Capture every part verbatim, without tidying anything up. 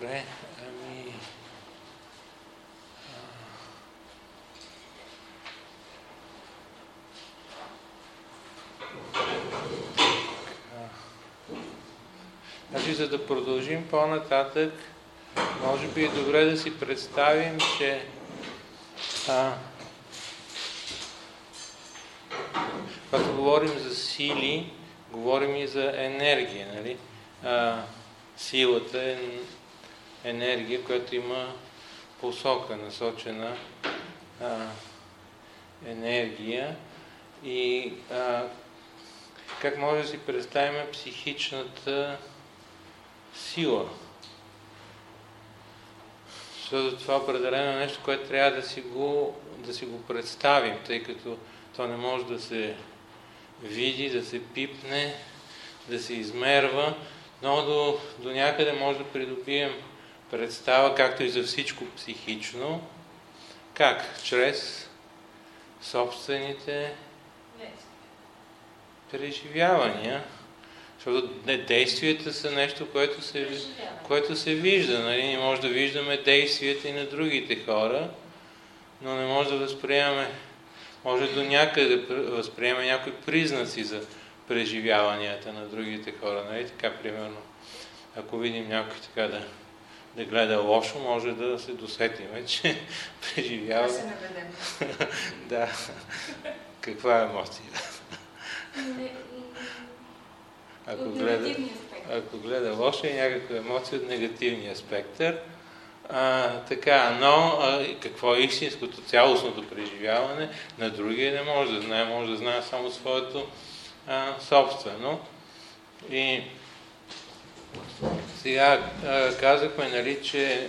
Добре, ами... Значи, за да продължим по-нататък, може би е добре да си представим, че а, когато говорим за сили, говорим и за енергия, нали? А, силата е енергия, която има посока, насочена а, енергия и а, как може да си представим психичната сила. Защото това определено е нещо, което трябва да си го, да си го представим, тъй като то не може да се види, да се пипне, да се измерва, но до, до някъде може да придобием представа, както и за всичко психично. Как? Чрез собствените преживявания. Защото действията са нещо, което се, което се вижда. Нали? Не може да виждаме действията и на другите хора, но не може да възприемаме, може до някъде да възприемаме някои признаци за преживяванията на другите хора. Нали? Така, примерно, ако видим някой така да, да гледа лошо, може да се досетиме, че преживява... Да се наведем. Да. Каква е емоция? Ако гледа, ако гледа лошо, е някаква емоция от негативния спектър. А, така, но а, какво е истинското, цялостното преживяване на другия не може да знае, може да знае само своето а, собствено. И сега а, казахме, нали, че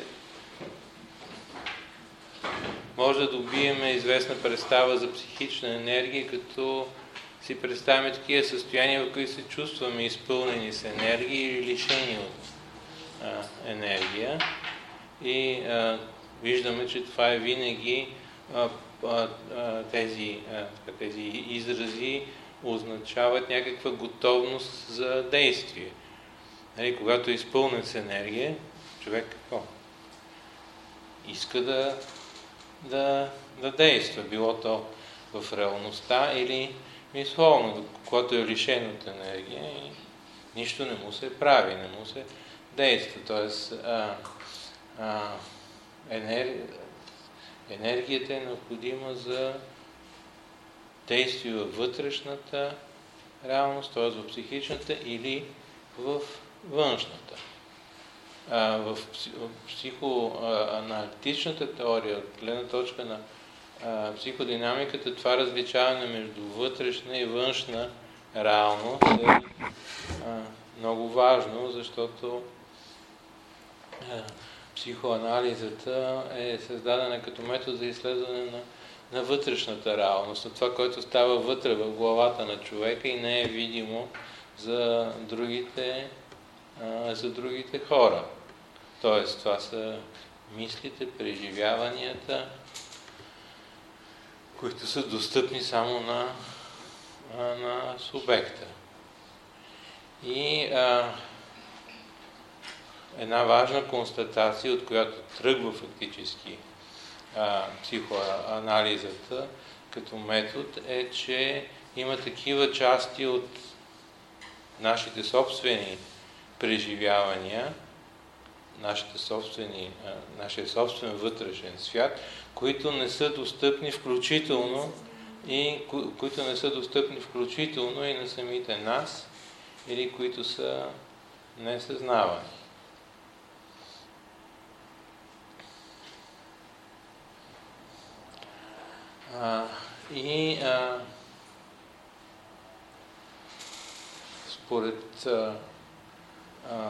може да добием известна представа за психична енергия, като си представяме такива състояния, в които се чувстваме изпълнени с енергия или лишени от а, енергия. И а, виждаме, че това е винаги а, а, а, тези, а, тези изрази означават някаква готовност за действие. Нали, когато е изпълнен с енергия, човек какво? Иска да, да, да действа, било то в реалността или мисловно, когато е лишен от енергия и нищо не му се прави, не му се действа. Тоест, а, а, енергия, енергията е необходима за действие във вътрешната реалност, т.е. в психичната или в външната. А, в психоаналитичната теория, от гледна точка на а, психодинамиката, това различаване между вътрешна и външна реалност е а, много важно, защото а, психоанализата е създадена като метод за изследване на, на вътрешната реалност, на това, което става вътре в главата на човека и не е видимо за другите, а, за другите хора. Тоест, това са мислите, преживяванията, които са достъпни само на, на субекта. И а, една важна констатация, от която тръгва фактически а, психоанализата като метод, е, че има такива части от нашите собствени преживявания, нашите собствени, а, нашия собствен вътрешен свят, които не са достъпни включително и ко, които не са достъпни включително и на самите нас, или които са несъзнавани. А, и а, според а, а,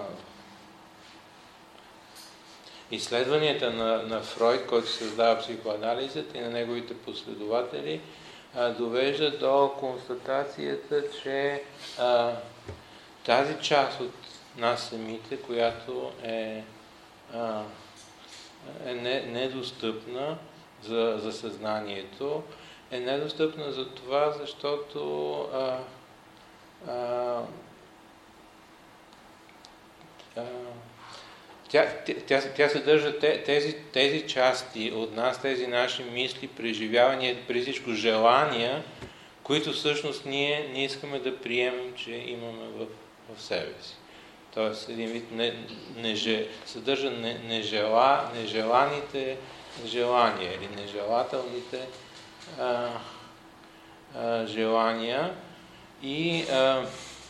изследванията на, на Фройд, който създава психоанализът и на неговите последователи, а, довежда до констатацията, че а, тази част от нас самите, която е, а, е не, недостъпна за, за съзнанието, е недостъпна за това, защото а, а, а, тя, тя, тя съдържа тези, тези части от нас, тези наши мисли, преживявания, преди всичко желания, които всъщност ние не искаме да приемем, че имаме в, в себе си. Тоест, един вид не, не, съдържа не, нежела, нежеланите желания или нежелателните а, а, желания и а,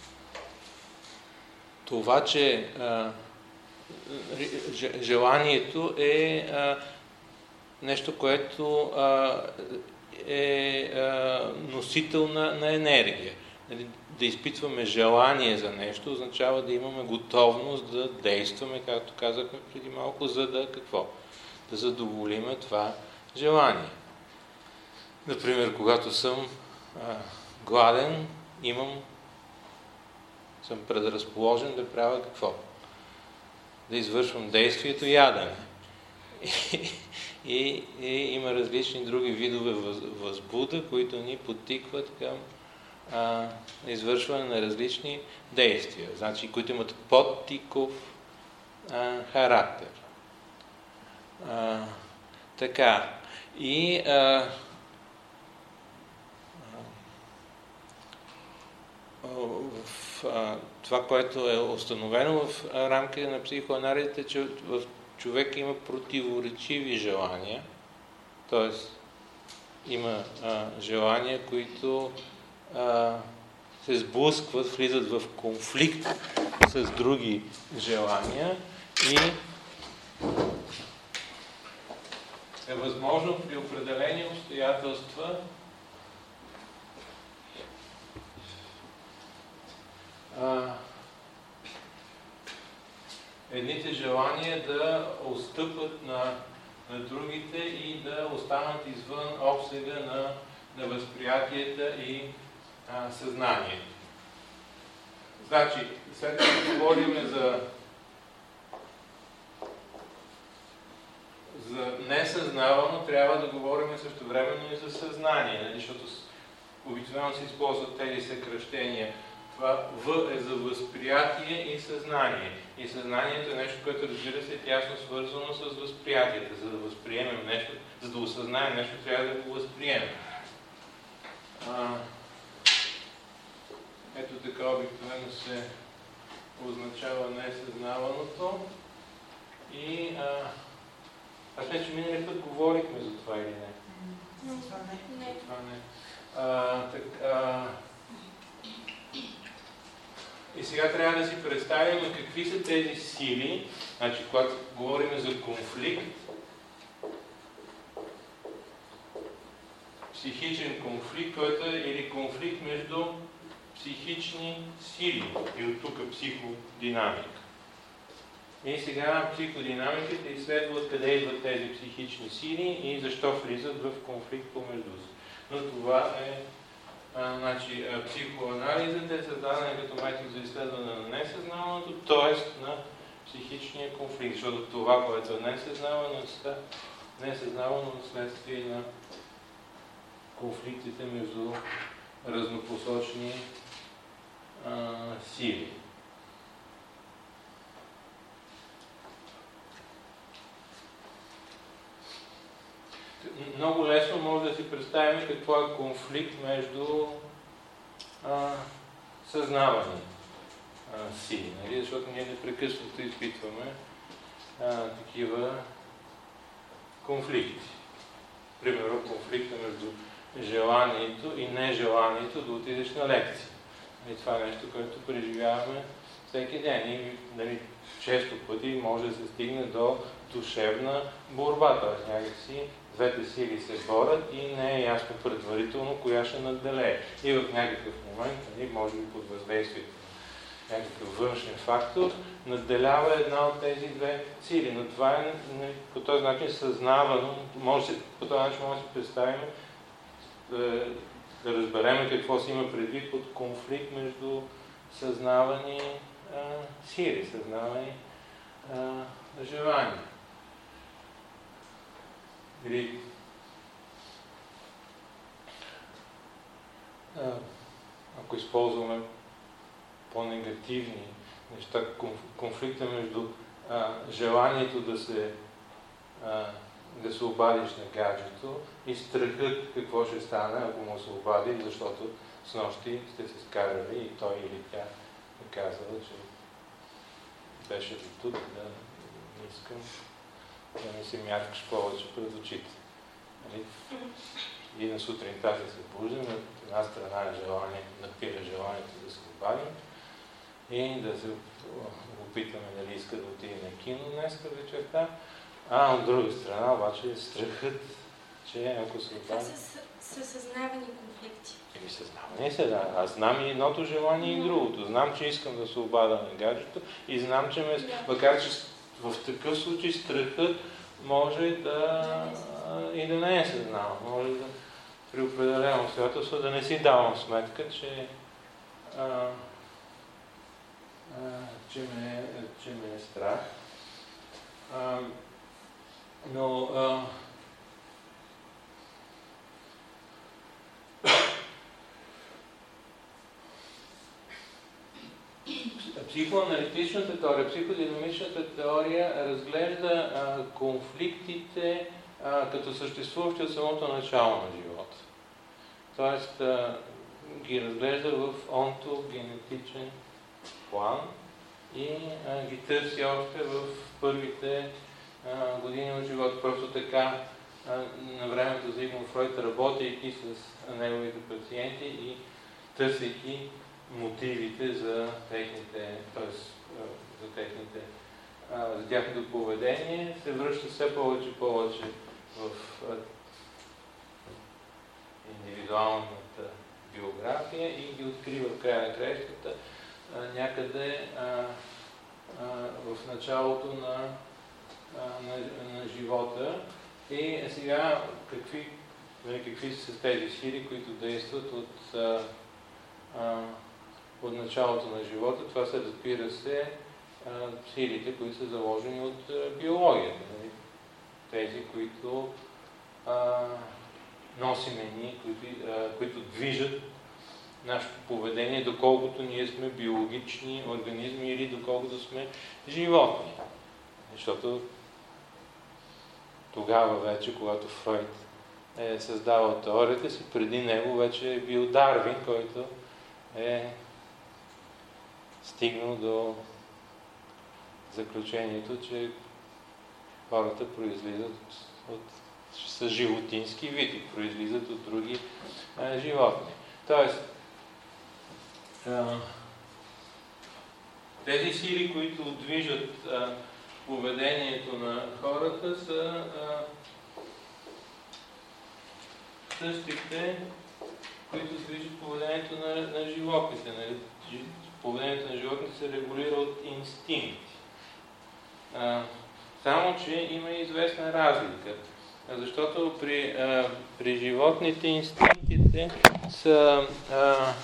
това, че а, желанието е а, нещо, което а, е а, носител на, на енергия. Да изпитваме желание за нещо означава да имаме готовност да действаме, както казахме преди малко, за да какво? Да задоволиме това желание. Например, когато съм а, гладен, имам, съм предразположен да правя какво? Да извършвам действието ядене. И, и, и има различни други видове въз, възбуда, които ни подтикват към а, извършване на различни действия, значи, които имат подтиков а, характер. А, така. И а, в, а, това, което е установено в рамките на психоанализите, че в човек има противоречиви желания, т.е. има а, желания, които а, се сблъскват, влизат в конфликт с други желания и е възможно при определени обстоятелства а, едните желания да отстъпат на, на другите и да останат извън обсега на, на възприятията и а, съзнанието. Значи, след като говорим за, за несъзнавано, трябва да говорим също времено и за съзнание, нали? Защото обикновено се използват тези съкращения. Това В е за възприятие и съзнание. И съзнанието е нещо, което, разбира се, е тясно свързано с възприятията. За да възприемем нещо, за да осъзнаем нещо, трябва да го възприемем. А, ето така обикновено се означава несъзнаваното. И а, аз мисля, че миналия път говорихме за това или не? Не, това не. За това не. А, так, а, И сега трябва да си представим какви са тези сили, значи, когато говорим за конфликт, психичен конфликт, който е или конфликт между психични сили, и от тук психодинамика. И сега психодинамиката изследва откъде идват тези психични сили и защо влизат в конфликт помежду си. Но това е А, значи, психоанализът е създаден като метод за изследване на несъзнаваното, т.е. на психичния конфликт, защото това, което е несъзнавано, е несъзнавано вследствие на конфликтите между разнопосочни а, сили. Много лесно може да си представим какво е конфликт между а, съзнавани а, сили, нали? Защото ние непрекъснато изпитваме а, такива конфликти. Примерно конфликта между желанието и нежеланието да отидеш на лекция. И това е нещо, което преживяваме всеки ден. И, нали, често пъти може да се стигне до душевна борба, т.е. някакси двете сили се борят и не е ясно предварително коя ще надделее. И в някакъв момент, нали, може би под въздействието на някакъв външен фактор, надделява една от тези две сили. Но това е, нали, по този начин съзнавано, може, по този начин може да си представим, да, да разберем какво си има предвид под конфликт между съзнавани а, сили, съзнавани а, желания. Или ако използваме по-негативни неща, конфликта между а, желанието да се, а, да се обадиш на гаджето и страхът какво ще стане, ако му се обади, защото с нощи сте се скарали и той или тя е казала, че беше до тук, да не искам да не се мяркаш повече пред очите. Нали? И на сутринта се събуждаме, от една страна е желание, напира желанието да се обадим и да се опитаме дали иска да отиде на кино днеска вечерта, а от друга страна обаче е страхът, че ако се обадим... Това са съзнавани конфликти. Еми съзнаване се, да. Аз знам и едното желание и другото. Знам, че искам да се обада на гаджето и знам, че ме... Да. Макар, че в такъв случай страхът може да и да не е съзнаван. Може да при определено обстоятелство да не си давам сметка, че а, а, че, ме, че ме е страх. А, но а, психоаналитичната теория, психодинамичната теория разглежда а, конфликтите а, като съществуващи от самото начало на живота. Тоест а, ги разглежда в онтогенетичен план и а, ги търси още в първите а, години от живота. Просто така а, на времето Зигмунд Фройд, работейки с неговите пациенти и търсейки мотивите за техните, т.е. за техните, за тяхното поведение, се връща все повече и повече в индивидуалната биография и ги открива в края на краищата някъде а, а, в началото на, а, на, на живота. И сега какви, какви са тези сили, които действат от а, а, от началото на живота. Това са, разбира се, силите, които са заложени от биологията. Тези, които а, носиме ние, които, а, които движат нашето поведение, доколкото ние сме биологични организми или доколкото сме животни. Защото тогава вече, когато Фройд е създавал теорията си, преди него вече е бил Дарвин, който е стигнал до заключението, че хората произлизат от, от са животински вид и произлизат от други а, животни. Тоест, а, тези сили, които движат а, поведението на хората, са а, същите, които движат поведението на, на животните. Нали? Поведението на животните се регулира от инстинкти. А, само, че има известна разлика. Защото при, а, при животните инстинктите са а,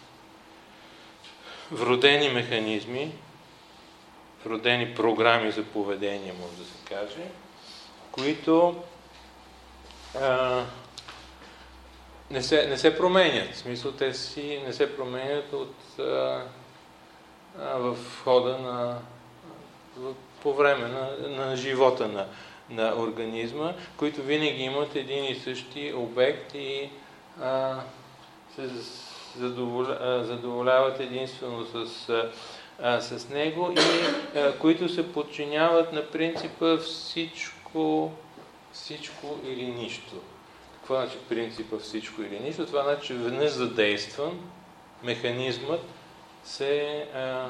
вродени механизми, вродени програми за поведение, може да се каже, които а, не, се, не се променят. В смисъл, те си не се променят от а, в хода на, в, по време на, на живота на, на организма, които винаги имат един и същи обект и а, се задоволя, а, задоволяват единствено с, а, с него и а, които се подчиняват на принципа всичко, всичко или нищо. Какво значи принципа всичко или нищо? Това значи, че веднъж задействан механизмът се а,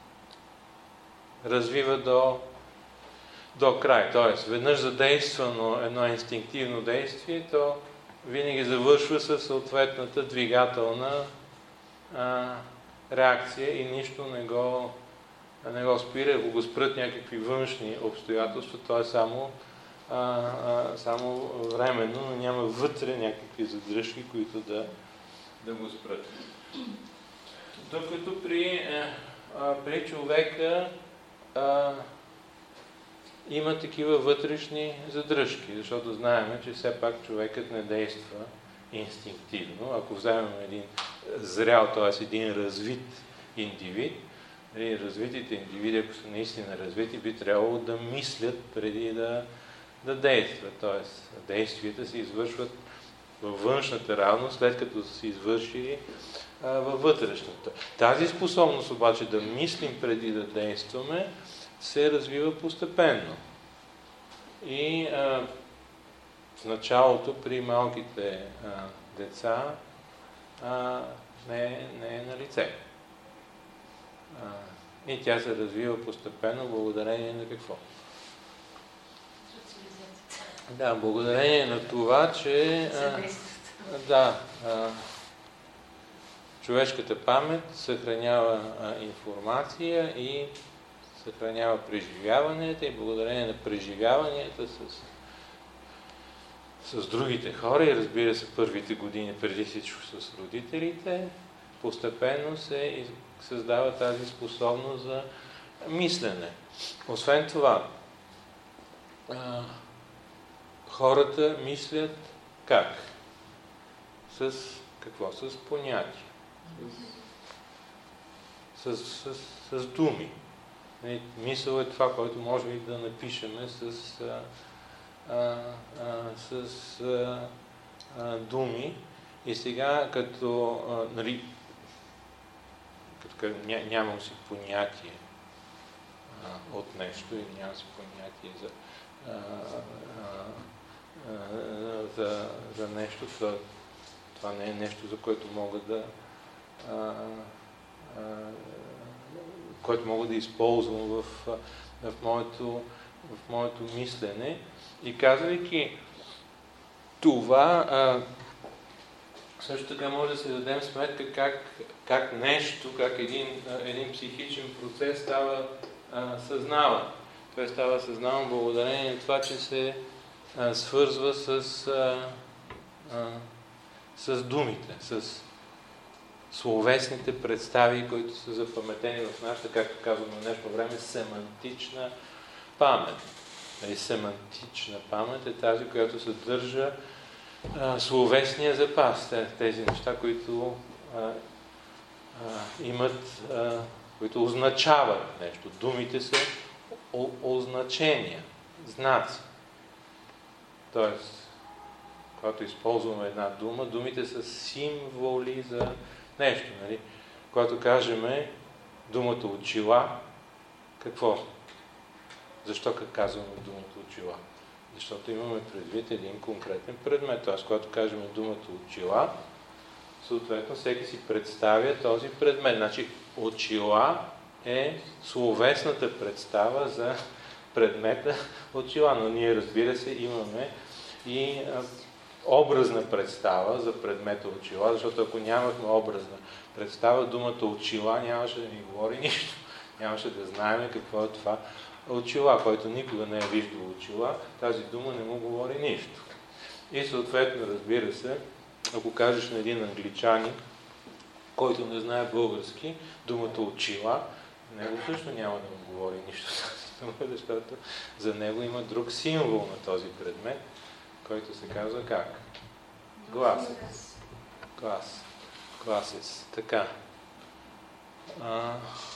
развива до, до край. Тоест, веднъж задействано едно инстинктивно действие, то винаги завършва със съответната двигателна а, реакция и нищо не го, не го спира. Ако го спрат някакви външни обстоятелства, то е само, а, а, само временно, но няма вътре някакви задръжки, които да, да го спрат. Докато при, а, при човека а, има такива вътрешни задръжки, защото знаем, че все пак човекът не действа инстинктивно. Ако вземем един зрял, т.е. един развит индивид, развитите индивиди, ако са наистина развити, би трябвало да мислят преди да, да действат. Тоест, действията се извършват във външната реалност, след като са се извършили а, във вътрешната. Тази способност обаче да мислим преди да действаме се развива постепенно. И а, в началото при малките а, деца а, не, е, не е на лице. А, и тя се развива постепенно благодарение на какво? Да, благодарение на това, че а, да, а, човешката памет съхранява а, информация и съхранява преживяванията и благодарение на преживяванията с, с другите хора и разбира се първите години преди всичко с родителите, постепенно се създава тази способност за мислене. Освен това, а, хората мислят как? С какво? С понятия. С, с, с, с думи. Мисъл е това, което може и да напишеме с, а, а, а, с а, а, думи. И сега, като, а, нали, като ня, нямам си понятие а, от нещо и нямам си понятие за, а, а, а, за, за нещо, това, това не е нещо, за което мога да а, а, което мога да използвам в, в, моето, в моето мислене. И казвайки това, а, също така може да се дадем сметка как, как нещо, как един, един психичен процес става а, съзнаван. Той става съзнаван благодарение на това, че се а, свързва с, а, а, с думите, с словесните представи, които са запаметени в нашата, както казваме в днешно време, семантична памет. И семантична памет е тази, която съдържа а, словесния запас. Тези неща, които а, а, имат, а, които означават нещо. Думите са о- означения, знаци. Тоест, когато използваме една дума, думите са символи за нещо, нали? Когато кажем думата очила, какво? Защо как казваме думата очила? Защото имаме предвид един конкретен предмет. Т.е. когато кажем думата очила, съответно всеки си представя този предмет. Значи очила е словесната представа за предмета очила, но ние, разбира се, имаме и образна представа за предмета очила, защото ако нямахме образна представа, думата очила нямаше да ни говори нищо. Нямаше да знаем какво е това очила, който никога не е виждал очила, тази дума не му говори нищо. И съответно, разбира се, ако кажеш на един англичанин, който не знае български, думата очила, него също няма да му говори нищо, защото за него има друг символ на този предмет, който се казва как? Гласец. Глас. Гласец. Така. А...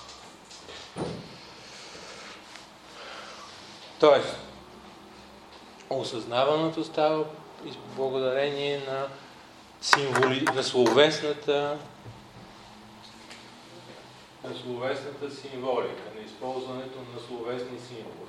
Тоест, осъзнаването става благодарение на символи, на словесната на словесната символика, на използването на словесни символи.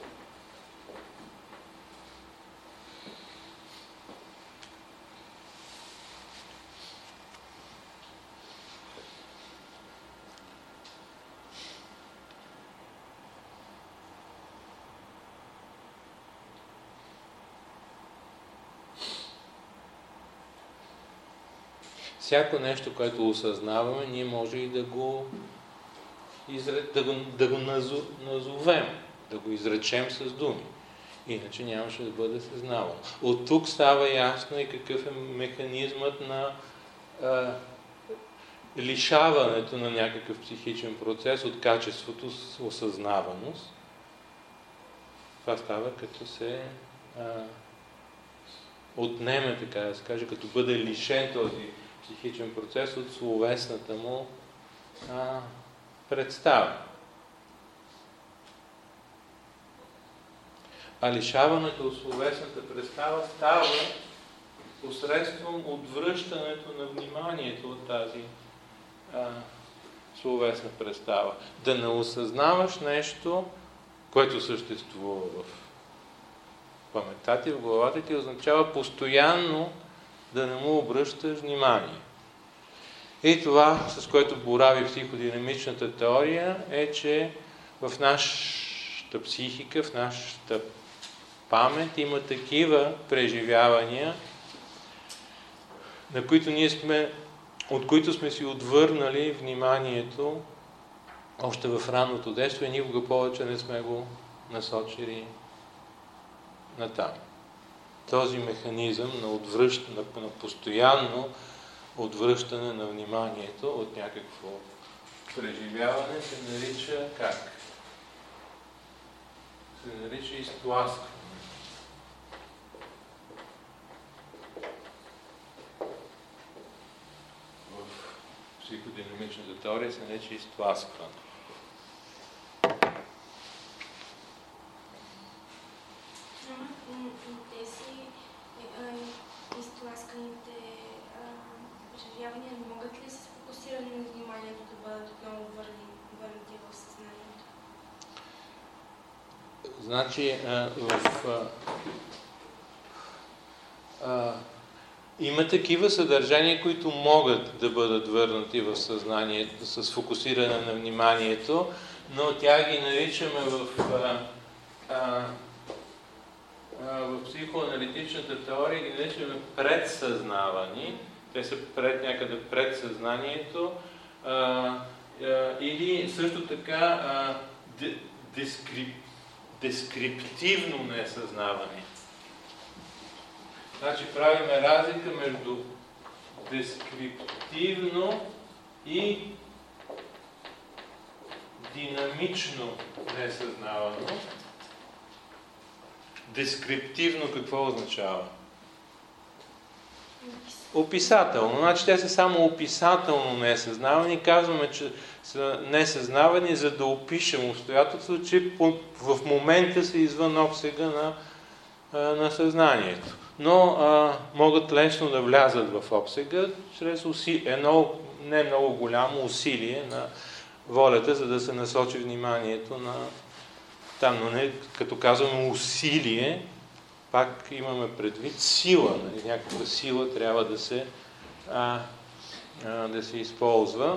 Всяко нещо, което осъзнаваме, ние може и да го, изре... да го, да го назу... назовем, да го изречем с думи. Иначе нямаше да бъде съзнавано. От тук става ясно и какъв е механизмът на а, лишаването на някакъв психичен процес от качеството с осъзнаваност. Това става като се а, отнеме, така да се каже, като бъде лишен този психичен процес от словесната му а, представа. А лишаването от словесната представа става посредством отвръщането на вниманието от тази а, словесна представа. Да не осъзнаваш нещо, което съществува в паметта ти, в главата ти, означава постоянно да не му обръщаш внимание. И това, с което борави психодинамичната теория, е, че в нашата психика, в нашата памет има такива преживявания, на които ние сме, от които сме си отвърнали вниманието още в ранното детство и никога повече не сме го насочили натам. Този механизъм на, отвръщане, на постоянно отвръщане на вниманието от някакво преживяване се нарича как? Се нарича изтласкване. В психодинамичната теория се нарича изтласкване. Тези изтласканите преживявания не могат ли с фокусиране на вниманието да бъдат отново върнати в съзнанието? Значи, в, а, а, има такива съдържания, които могат да бъдат върнати в съзнанието с фокусиране на вниманието, но тя ги наричаме в, а, а, а, в психоаналитичната теория, ги наричаме предсъзнавани. Те са пред, някъде пред съзнанието а, а, или също така а, де, дескрип, дескриптивно несъзнавани. Значи правиме разлика между дескриптивно и динамично несъзнавано. Дескриптивно какво означава? Описателно. Значи те са само описателно несъзнавани. Казваме, че са несъзнавани, за да опишем обстоятелството, че в момента са извън обсега на, на съзнанието. Но а, могат лесно да влязат в обсега чрез уси... едно не много голямо усилие на волята, за да се насочи вниманието на там. Но не, като казваме усилие, пак имаме предвид сила. Нали? Някаква сила трябва да се, а, а, да се използва.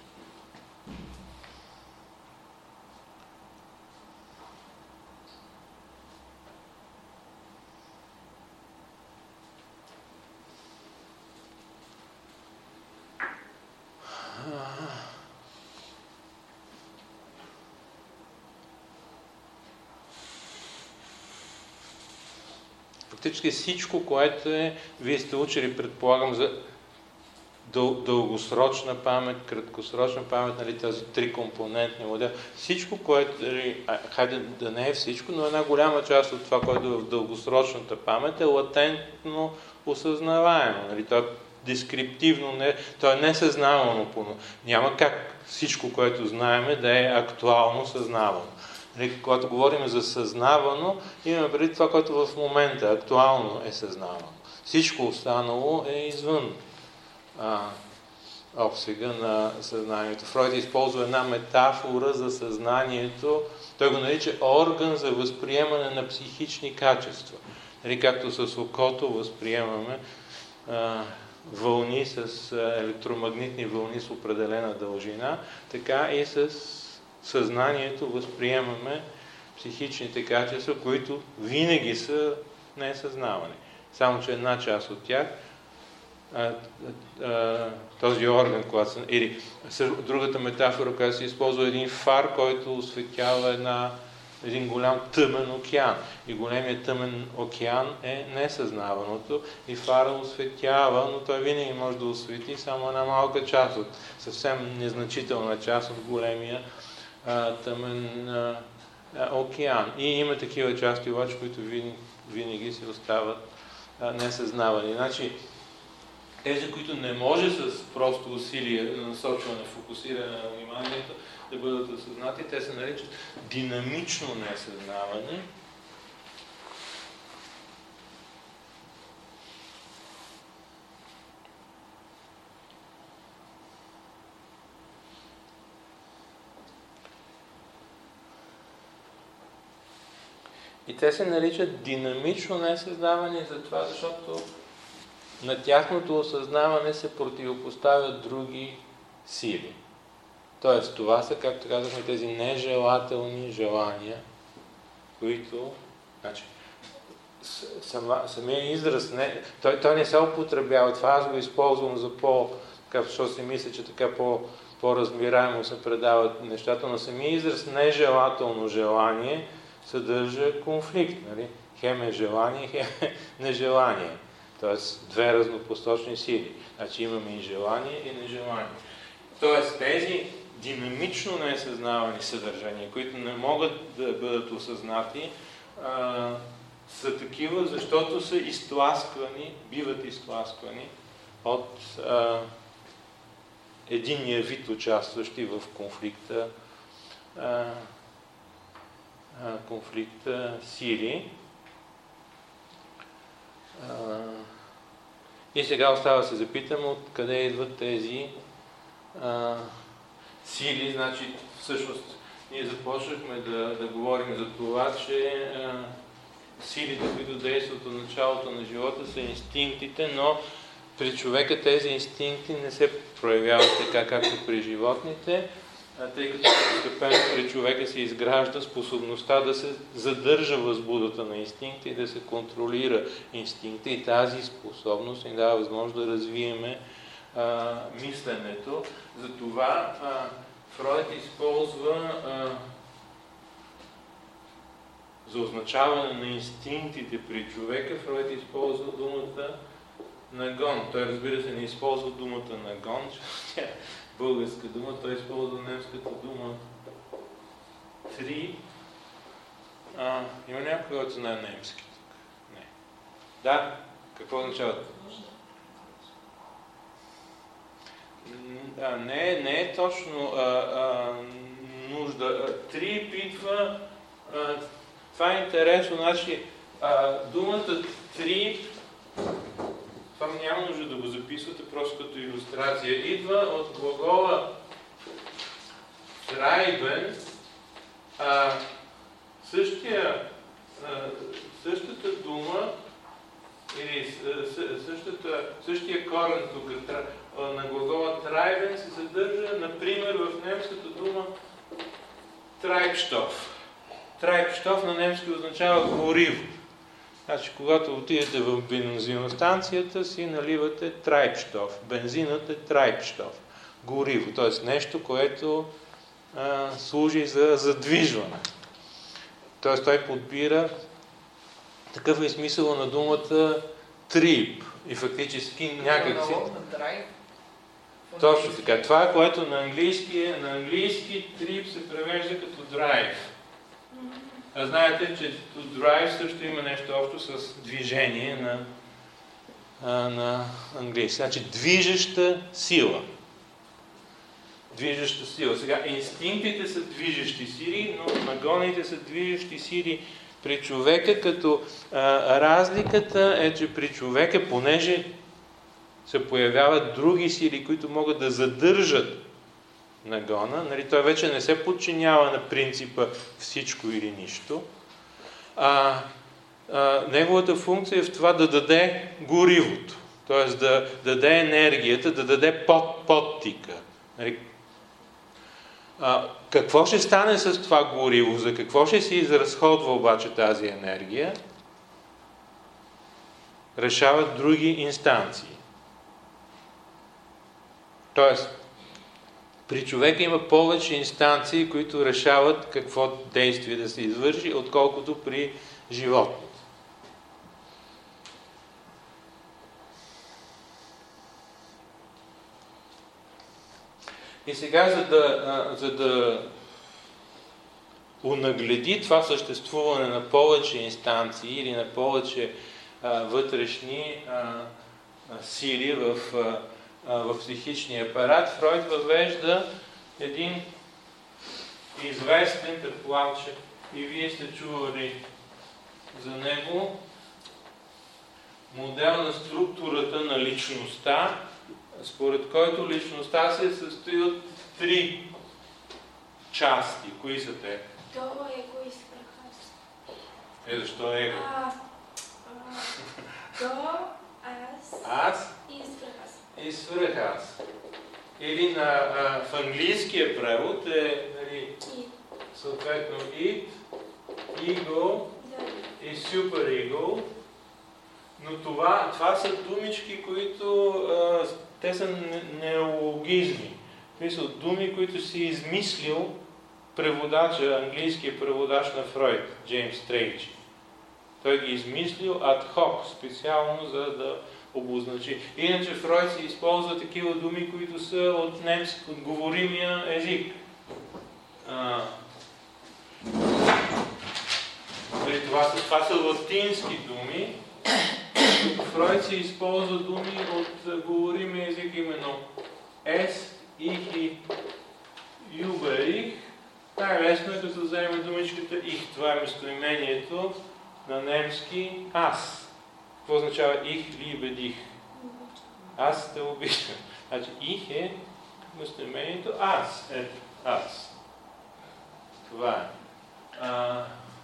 Фактически всичко, което е, вие сте учили, предполагам, за дъл, дългосрочна памет, краткосрочна памет, нали, тази трикомпонентни модел. Всичко, което, хайде да не е всичко, но една голяма част от това, което е в дългосрочната памет, е латентно осъзнаваемо. Нали, то е дескриптивно, не, то е несъзнавано. Няма как всичко, което знаеме, да е актуално съзнавано. Когато говорим за съзнавано, имаме преди това, което в момента актуално е съзнавано. Всичко останало е извън а, обсега на съзнанието. Фройд използва една метафора за съзнанието. Той го нарича орган за възприемане на психични качества. Нали, както с окото възприемаме а, вълни с електромагнитни вълни с определена дължина, така и с съзнанието възприемаме психичните качества, които винаги са несъзнавани. Само че една част от тях, а, а, този орган, когато са, или другата метафора, която се използва, един фар, който осветява една, един голям тъмен океан. И големият тъмен океан е несъзнаваното и фара осветява, но той винаги може да освети само една малка част от, съвсем незначителна част от големия тъмен а, а, океан. И има такива части, обаче, които винаги, винаги си остават а, несъзнавани. Значи, тези, които не може с просто усилие на насочване, фокусиране на вниманието да бъдат осъзнати, те се наричат динамично несъзнаване. И те се наричат динамично несъзнаване, затова, защото на тяхното осъзнаване се противопоставят други сили. Тоест, това са, както казахме, тези нежелателни желания, които, значи, сама, самия израз, не, той, той не се употребява, това аз го използвам за по, така, защото си мисля, че така по, по-разбираемо се предават нещата, но самия израз нежелателно желание съдържа конфликт, нали? Хем е желание, хем е нежелание. Тоест, две разнопосочни сили. Значи имаме и желание, и нежелание. Тоест, тези динамично несъзнавани съдържания, които не могат да бъдат осъзнати, а, са такива, защото са изтласквани, биват изтласквани от а, единия вид участващи в конфликта, а, а, конфликта сили. А, и сега остава да се запитам откъде идват тези а, сили. Значи, всъщност, ние започнахме да, да говорим за това, че а, силите, които действат от началото на живота, са инстинктите, но при човека тези инстинкти не се проявяват така, както при животните, тъй като постепенно при човека се изгражда способността да се задържа възбудата на инстинкта и да се контролира инстинкта, и тази способност ни дава възможност да развиеме а, мисленето. Затова а, Фройд използва а, за означаване на инстинктите при човека, Фройд използва думата нагон. Той, разбира се, не използва думата нагон, тя е българска дума, той използва немската дума три. А, има някой, който знае немски тук? Не. Да? Какво означава? Да, не, не е точно а, а, нужда. Три питва. А, това е интересно. Значи, а, думата три, това няма нужда да го записвате, просто като илюстрация. Идва от глагола treiben, а същия, а, същата дума или същата, същия корен тук на глагола treiben се съдържа, например, в немската дума Treibstoff. Treibstoff на немски означава гориво. Значи, когато отидете в бензиностанцията, си наливате Treibstoff. Бензинът е Treibstoff. Гориво, т.е. нещо, което а, служи за задвижване. Т.е. той подбира, такъв е смисъл на думата Trieb. И фактически някак си... Точно така. Това, което на английски е, на английски Trieb се превежда като drive. А знаете, че drive също има нещо общо с движение на, а, на английски. Значи движеща сила. Движеща сила. Сега, инстинктите са движещи сили, но нагоните са движещи сили при човека, като а, разликата е, че при човека, понеже се появяват други сили, които могат да задържат нагона, нали, той вече не се подчинява на принципа всичко или нищо, а, а неговата функция е в това да даде горивото, т.е. да даде енергията, да даде под, подтика. Нали, а, какво ще стане с това гориво? За какво ще се изразходва обаче тази енергия? Решават други инстанции. Тоест, при човека има повече инстанции, които решават какво действие да се извърши, отколкото при животните. И сега, за да, за да унагледи това съществуване на повече инстанции или на повече а, вътрешни а, сили в, в психичния апарат, Фройд въвежда един известен, предполагам, че и вие сте чували за него, модел на структурата на личността, според който личността се състои от три части. Кои са те? То его и свръхаз. Е, защо его? А, а, то, аз, Аз и свръхаз. и свръхаз. Или на, а, в английския превод е, нали, И. съответно id, ego Да. и super ego. Но това, това са думички, които а, те са неологизми. Това са думи, които си измислил преводача, английския преводач на Фройд, Джеймс Трейджи. Той ги измислил адхок, специално за да обозначи. Иначе Фройд си използва такива думи, които са от немски, от говоримия език. А, това, са, това са латински думи, като Фройд си използва думи от говоримия език, именно ес, их и юберих. Най-лесно е като вземем думичката их. Това е местоимението на немски аз. Какво означава их, либе, дих? Аз те обичам. Значи их е местоимението аз. Е, аз. Това е. А,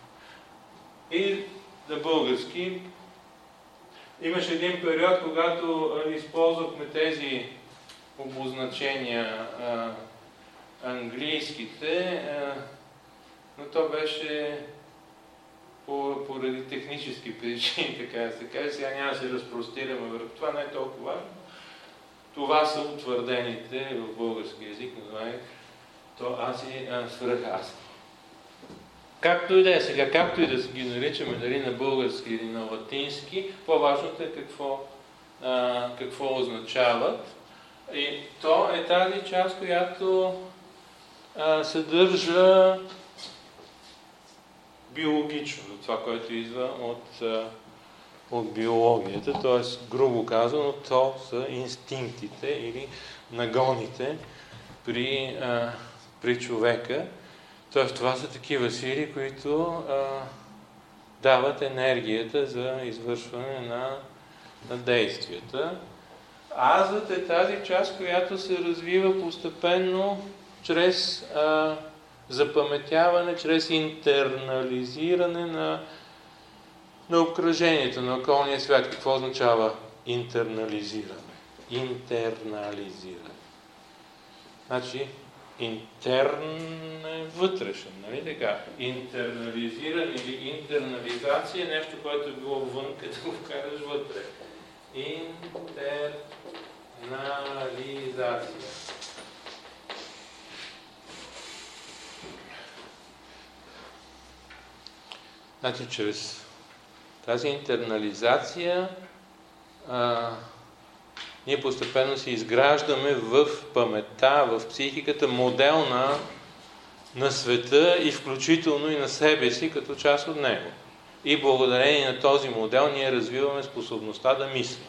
и на български имаше един период, когато а, използвахме тези обозначения а, английските, а, но то беше по, поради технически причини, така да се каже. Сега няма да се разпростираме върху това, не е толкова важно. Това са утвърдените в български език, название то аз и свръх аз. Както и да е сега, както и да ги наричаме, дали на български или на латински, по-важното е какво, а, какво означават. И то е тази част, която а, съдържа биологично, това, което идва от, а, от биологията, т.е. грубо казано, то са инстинктите или нагоните при, а, при човека. Т.е. това са такива сили, които а, дават енергията за извършване на, на действията. Азът е тази част, която се развива постепенно чрез а, запаметяване, чрез интернализиране на, на обкръжението, на околния свят. Какво означава интернализиране? Интернализиране. Значи, интерн е вътрешен, нали така? Интернализиране или интернализация е нещо, което е било вън, като го вкараш вътре. Интернализация. Значи, чрез тази интернализация а, ние постепенно се изграждаме в паметта, в психиката модел на, на света и включително и на себе си като част от него. И благодарение на този модел ние развиваме способността да мислим.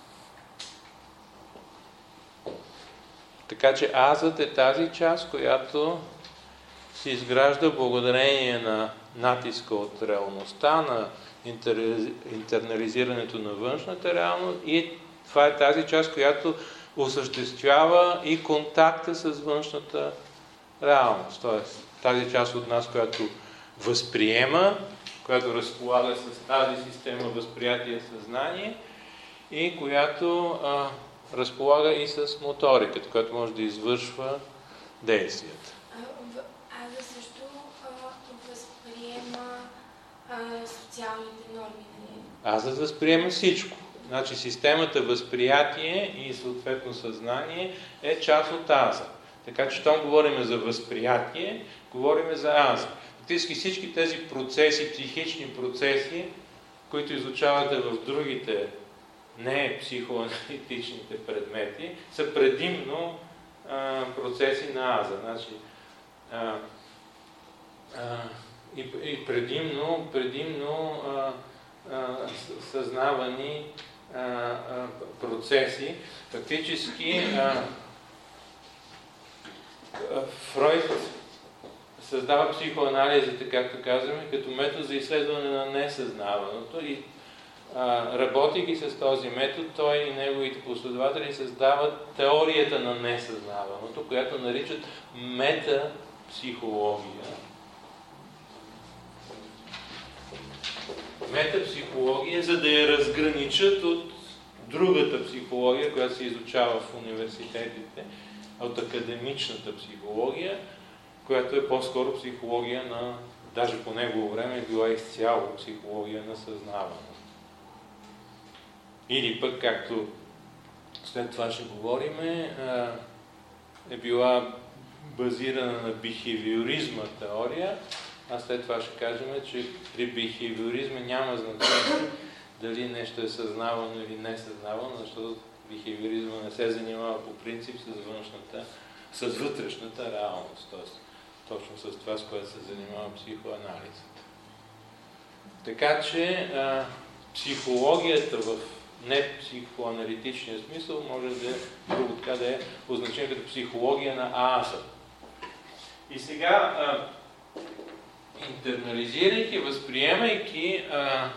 Така че азът е тази част, която се изгражда благодарение на натиска от реалността, на интернализирането на външната реалност и това е тази част, която осъществява и контакта с външната реалност. Тоест, тази част от нас, която възприема, която разполага с тази система възприятие съзнание и която а, разполага и с моториката, която може да извършва действията. Аза също а, възприема а, социалните норми. Азът възприема всичко. Значи системата възприятие и съответно съзнание е част от аза. Така че, щом говорим за възприятие, говорим за аза. Фактически всички тези процеси, психични процеси, които изучавате в другите не психоаналитичните предмети, са предимно а, процеси на аза. Значи, а, а, и, и предимно, предимно а, а, съзнавани а, а, процеси. Фактически а, а, Фройд създава психоанализата, както казваме, като метод за изследване на несъзнаваното и а, работейки с този метод, той и неговите последователи създават теорията на несъзнаваното, която наричат метапсихология. Метапсихология, за да я разграничат от другата психология, която се изучава в университетите, от академичната психология, която е по-скоро психология на, даже по негово време е била изцяло психология на съзнаване. Или пък, както след това ще говориме, е била базирана на бихевиоризма теория, а след това ще кажем, че при бихевиоризма няма значение дали нещо е съзнавано или несъзнавано, защото бихевиоризма не се занимава по принцип с външната, с вътрешната реалност, т.е. точно с това, с което се занимава психоанализата. Така че а, психологията в непсихоаналитичния смисъл може да е, друго така да е означено като психология на ааса. И сега, а, интернализирайки, възприемайки а,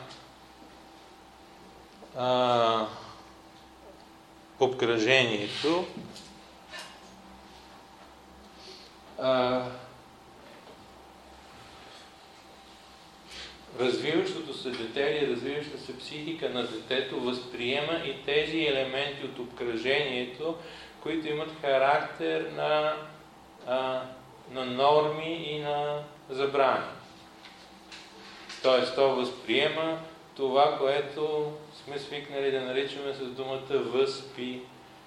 а, обкръжението, а, развиващото се дете или развиваща се психика на детето възприема и тези елементи от обкръжението, които имат характер на, а, на норми и на забрани. Тоест, то възприема това, което сме свикнали да наричаме с думата възпитание.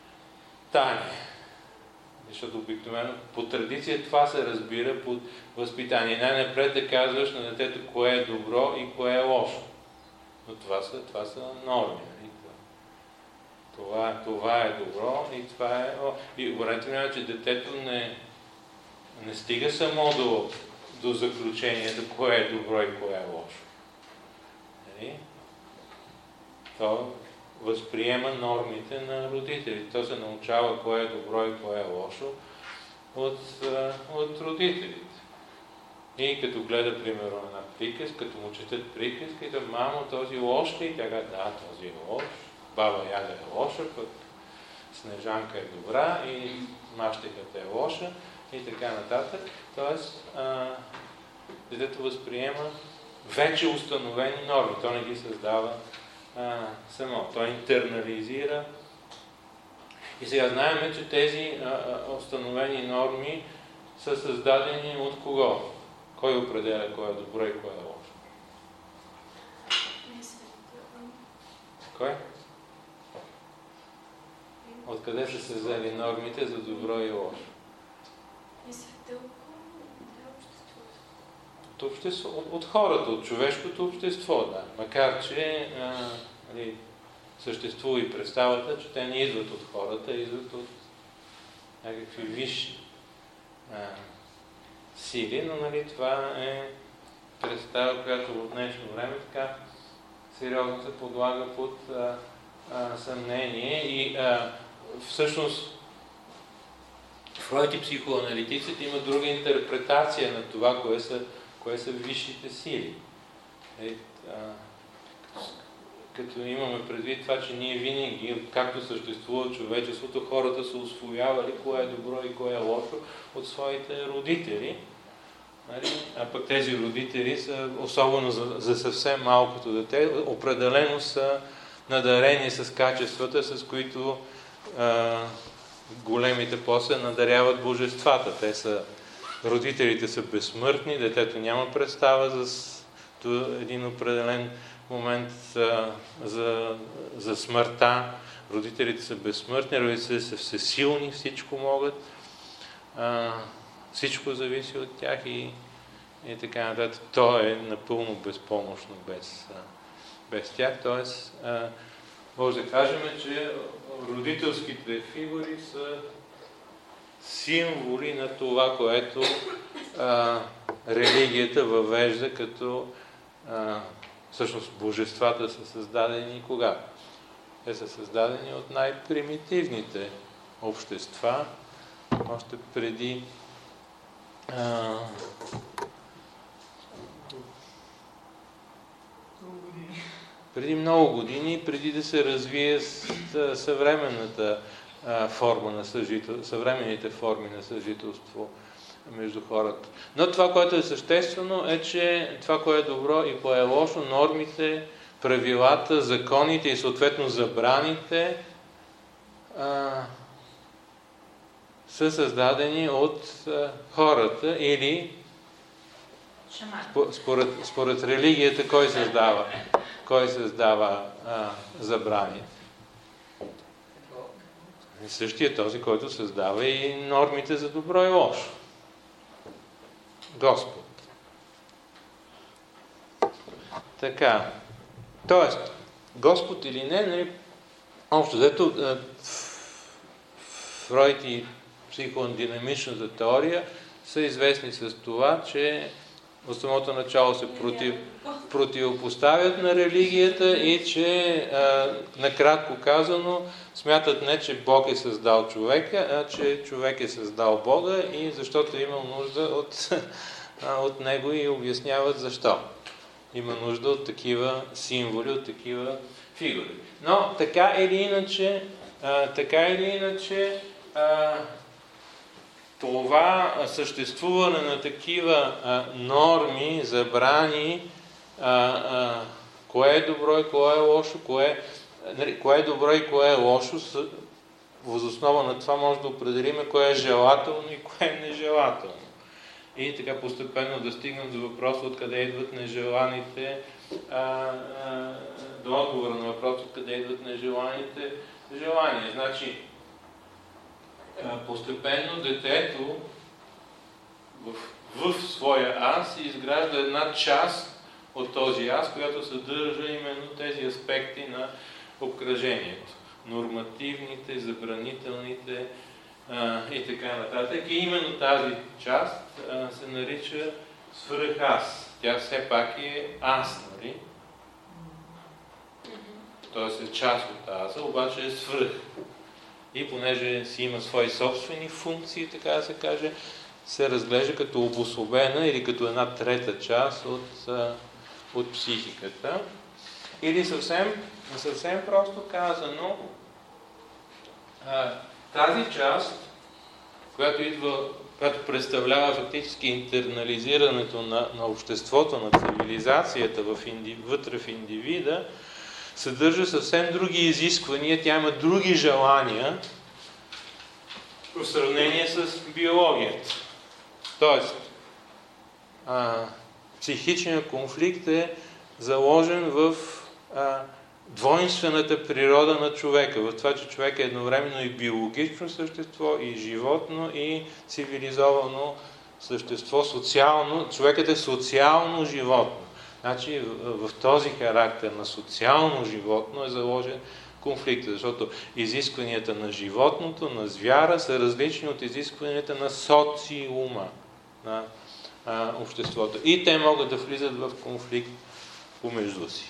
Защото обикновено по традиция това се разбира под възпитание. Най-напред да казваш на детето кое е добро и кое е лошо. Но това са, това са норми. Нали? Това, това е добро и това е... И обърнете внимание, че детето не, не стига само до, до заключението кое е добро и кое е лошо. Нали? То възприема нормите на родителите. То се научава кое е добро и кое е лошо от, от родителите. И като гледа, примерно, една приказка, като му четат приказка, и да, мамо, този лош ли? Тя казва, да, този е лош. Баба Яга е лоша, пък Снежанка е добра и мащехата е лоша и така нататък. Тоест, а, детето възприема вече установени норми. То не ги създава а, само. То интернализира. И сега знаем, че тези а, установени норми са създадени от кого? Кой определя кой е добро и кой е лошо? Кой? Откъде са се взели нормите за добро и лошо? От, общество, от, от хората, от човешкото общество, да. Макар че а, нали, съществува и представата, че те не идват от хората, идват от някакви висши а, сили, но нали, това е представа, която в днешно време така сериозно се подлага под а, а, съмнение и а, всъщност Фройд и психоаналитиците имат друга интерпретация на това, кое са, кое са висшите сили. Е, а, като имаме предвид това, че ние винаги, както съществува човечеството, хората са усвоявали кое е добро и кое е лошо от своите родители. А пък тези родители са, особено за, за съвсем малкото дете, определено са надарени с качествата, с които а, големите после надаряват божествата. Те са, родителите са безсмъртни, детето няма представа за до един определен момент а, за, за смъртта. Родителите са безсмъртни, родителите са всесилни, всичко могат. А, всичко зависи от тях и, и така нататък. То е напълно безпомощно без, без тях. Тоест, а, може да кажем, че родителските фигури са символи на това, което а, религията въвежда като а, всъщност божествата са създадени кога? Те са създадени от най-примитивните общества, още преди а, преди много години, преди да се развие съвременната а, форма на съжителство, съвременните форми на съжителство между хората. Но това, което е съществено, е, че това, кое е добро и кое е лошо, нормите, правилата, законите и съответно забраните а, са създадени от а, хората или според, според религията, кой създава, кой създава а, забраните. Същия този, който създава и нормите за добро и лошо. Господ. Така. Тоест, Господ или не, нали, общо взето, Фройд и психодинамичната теория са известни с това, че от самото начало се против, противопоставят на религията и че, а, накратко казано, смятат не, че Бог е създал човека, а че човек е създал Бога и защото е имал нужда от, а, от него и обясняват защо. Има нужда от такива символи, от такива фигури. Но така или иначе, а, така или иначе, а, това съществуване на такива а, норми, забрани, а, а, кое е добро и кое е лошо, кое, нали, кое е добро и кое е лошо, въз основа на това може да определим кое е желателно и кое е нежелателно. И така постепенно да стигнем до въпроса откъде идват нежеланите, а, а, до отговора на въпроса откъде идват нежеланите желания. Значи, постепенно детето в, в своя аз изгражда една част от този аз, която съдържа именно тези аспекти на обкръжението. Нормативните, забранителните а, и така нататък. И именно тази част а, се нарича свръхас. Тя все пак е аз, нали? Тоест е част от аза, обаче е свръх. И понеже си има свои собствени функции, така да се каже, се разглежда като обособена или като една трета част от, от психиката. Или съвсем, съвсем просто казано, тази част, която идва, която представлява фактически интернализирането на, на обществото, на цивилизацията в инди, вътре в индивида, съдържа съвсем други изисквания, тя има други желания в сравнение с биологията. Тоест, а, психичният конфликт е заложен в а, двойнствената природа на човека, в това, че човек е едновременно и биологично същество, и животно, и цивилизовано същество, социално. Човекът е социално животно. Значи в, в този характер на социално животно е заложен конфликт, защото изискванията на животното, на звяра са различни от изискванията на социума, на а, обществото. И те могат да влизат в конфликт помежду си.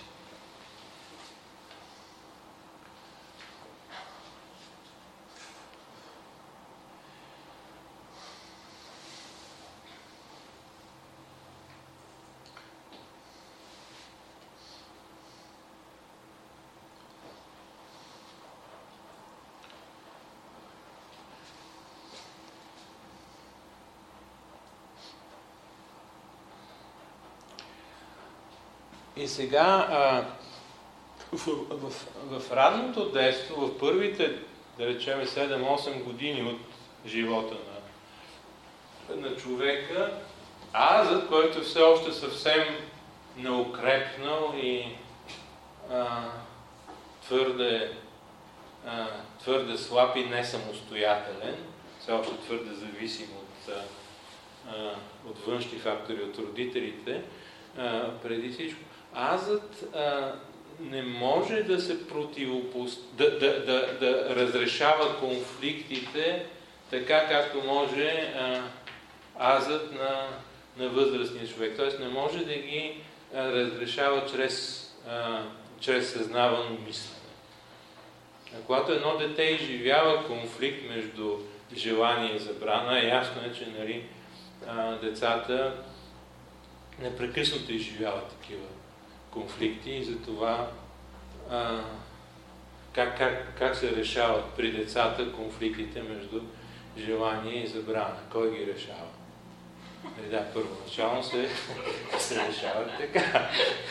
И сега а, в, в, в, в ранното детство, в първите, да речем, седем-осем години от живота на, на човека, азът, който все още съвсем неукрепнал и а, твърде, а, твърде слаб и несамостоятелен, все още твърде зависим от, а, от външни фактори, от родителите, а, преди всичко, азът а, не може да се противопоставя, да, да, да, да разрешава конфликтите така, както може а, азът на, на възрастния човек. Тоест не може да ги а, разрешава чрез, а, чрез съзнавано мислене. Когато едно дете изживява конфликт между желание и забрана, ясно е, че нали, децата непрекъснато изживяват такива конфликти и затова а, как, как, как се решават при децата конфликтите между желание и забрана. Кой ги решава? И да, първоначално се, се решават така.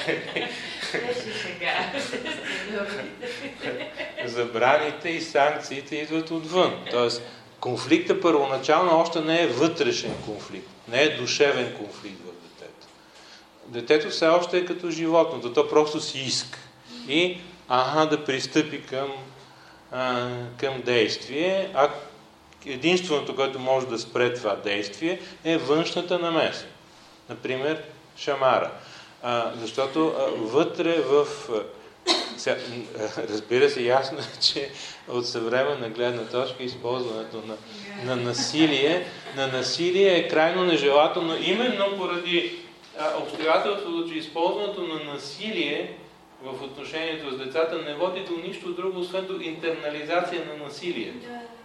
Забраните и санкциите идват отвън. Тоест, конфликта първоначално още не е вътрешен конфликт, не е душевен конфликт в детето. Детето все още е като животното, то просто си иска. И аха да пристъпи към, а, към действие, а единственото, което може да спре това действие, е външната намеса. Например, шамара. А, защото а, вътре в... Сега, разбира се, ясно е, че от съвременна гледна точка използването на, на насилие, на насилие е крайно нежелателно, именно поради а, обстоятелството, че използването на насилие в отношението с децата не води до нищо друго, освен до интернализация на насилие.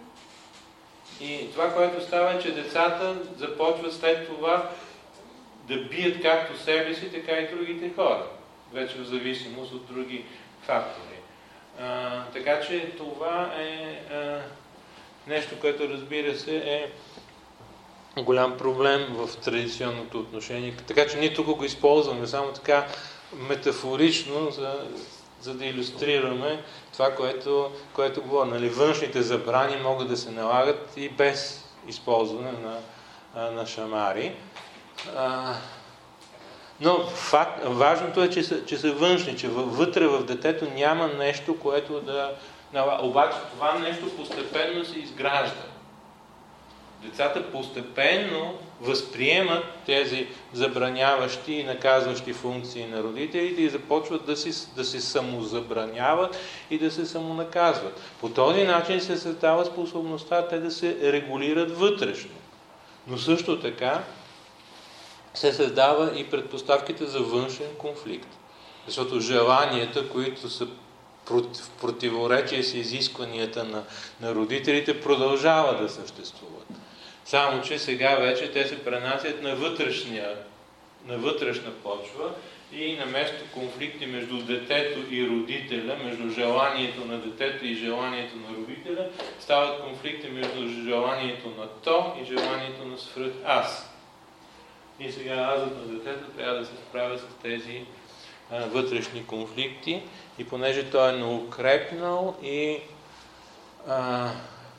И това, което става е, че децата започват след това да бият както себе си, така и другите хора. Вече в зависимост от други фактори. А, така че това е а, нещо, което разбира се е голям проблем в традиционното отношение. Така че ние тук го използваме само така метафорично, за, за да илюстрираме това, което, което говоря. Нали, външните забрани могат да се налагат и без използване на, на шамари. А, но факт, важното е, че са, че са външни, че вътре в детето няма нещо, което да... Обаче това нещо постепенно се изгражда. Децата постепенно възприемат тези забраняващи и наказващи функции на родителите и започват да си, да се самозабраняват и да се самонаказват. По този начин се създава способността те да се регулират вътрешно. Но също така се създава и предпоставките за външен конфликт. Защото желанията, които са в противоречие с изискванията на, на родителите, продължават да съществуват. Само че сега вече те се пренасят на, вътрешния, на вътрешна почва и наместо конфликти между детето и родителя, между желанието на детето и желанието на родителя, стават конфликти между желанието на то и желанието на свръх аз. И сега азът на детето трябва да се справя с тези а, вътрешни конфликти и понеже той е наукрепнал и а,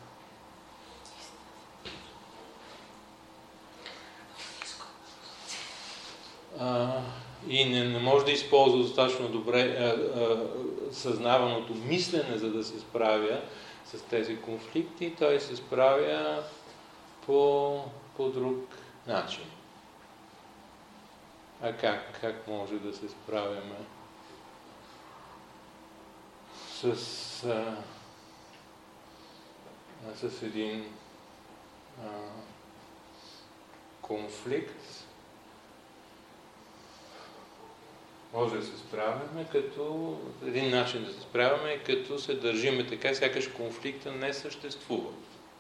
а, и не, не може да използва достатъчно добре а, а, съзнаваното мислене, за да се справя с тези конфликти, той се справя по, по друг начин. А как, как може да се справяме с, а, с един а, конфликт? Може да се справяме като... Един начин да се справяме е като се държиме така, сякаш конфликта не съществува.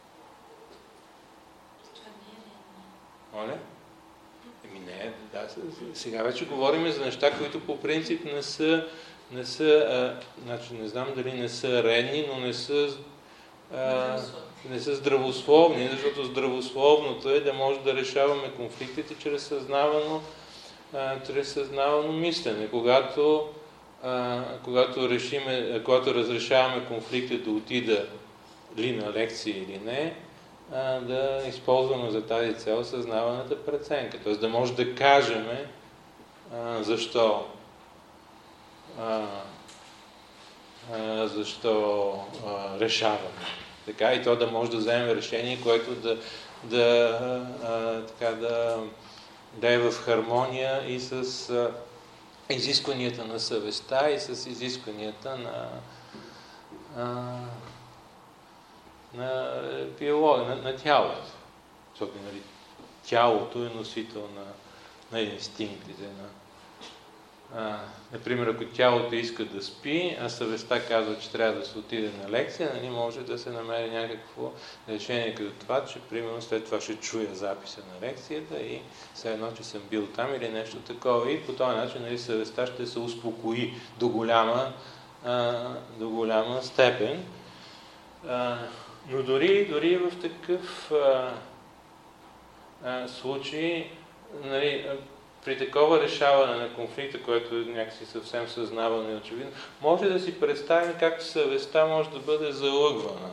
Моля? Еми не, да, сега вече говорим за неща, които по принцип не са, не са а, значи не знам дали не са редни, но не са, а, не са здравословни, защото здравословното е да може да решаваме конфликтите чрез съзнавано, а, чрез съзнавано мислене. Когато, а, когато, решиме, когато разрешаваме конфликта да отида ли на лекция или не, да използваме за тази цел съзнаваната преценка. Т.е. да може да кажем а, защо а, а, защо а, решаваме. Така, и то да може да вземе решение, което да, да, а, така, да, да е в хармония и с а, изискванията на съвестта и с изискванията на а, на биология, на, на тялото. Защото нали, тялото е носител на, на инстинктите, на, а, например, ако тялото иска да спи, а съвестта казва, че трябва да се отиде на лекция, нали, може да се намери някакво решение като това, че примерно след това ще чуя записа на лекцията и все едно, че съм бил там или нещо такова. И по този начин, нали, съвестта ще се успокои до голяма, а, до голяма степен. А, но дори, дори в такъв а, а, случай, нали, при такова решаване на конфликта, който е някакси съвсем съзнавано и очевидно, може да си представим как съвестта може да бъде залъгвана.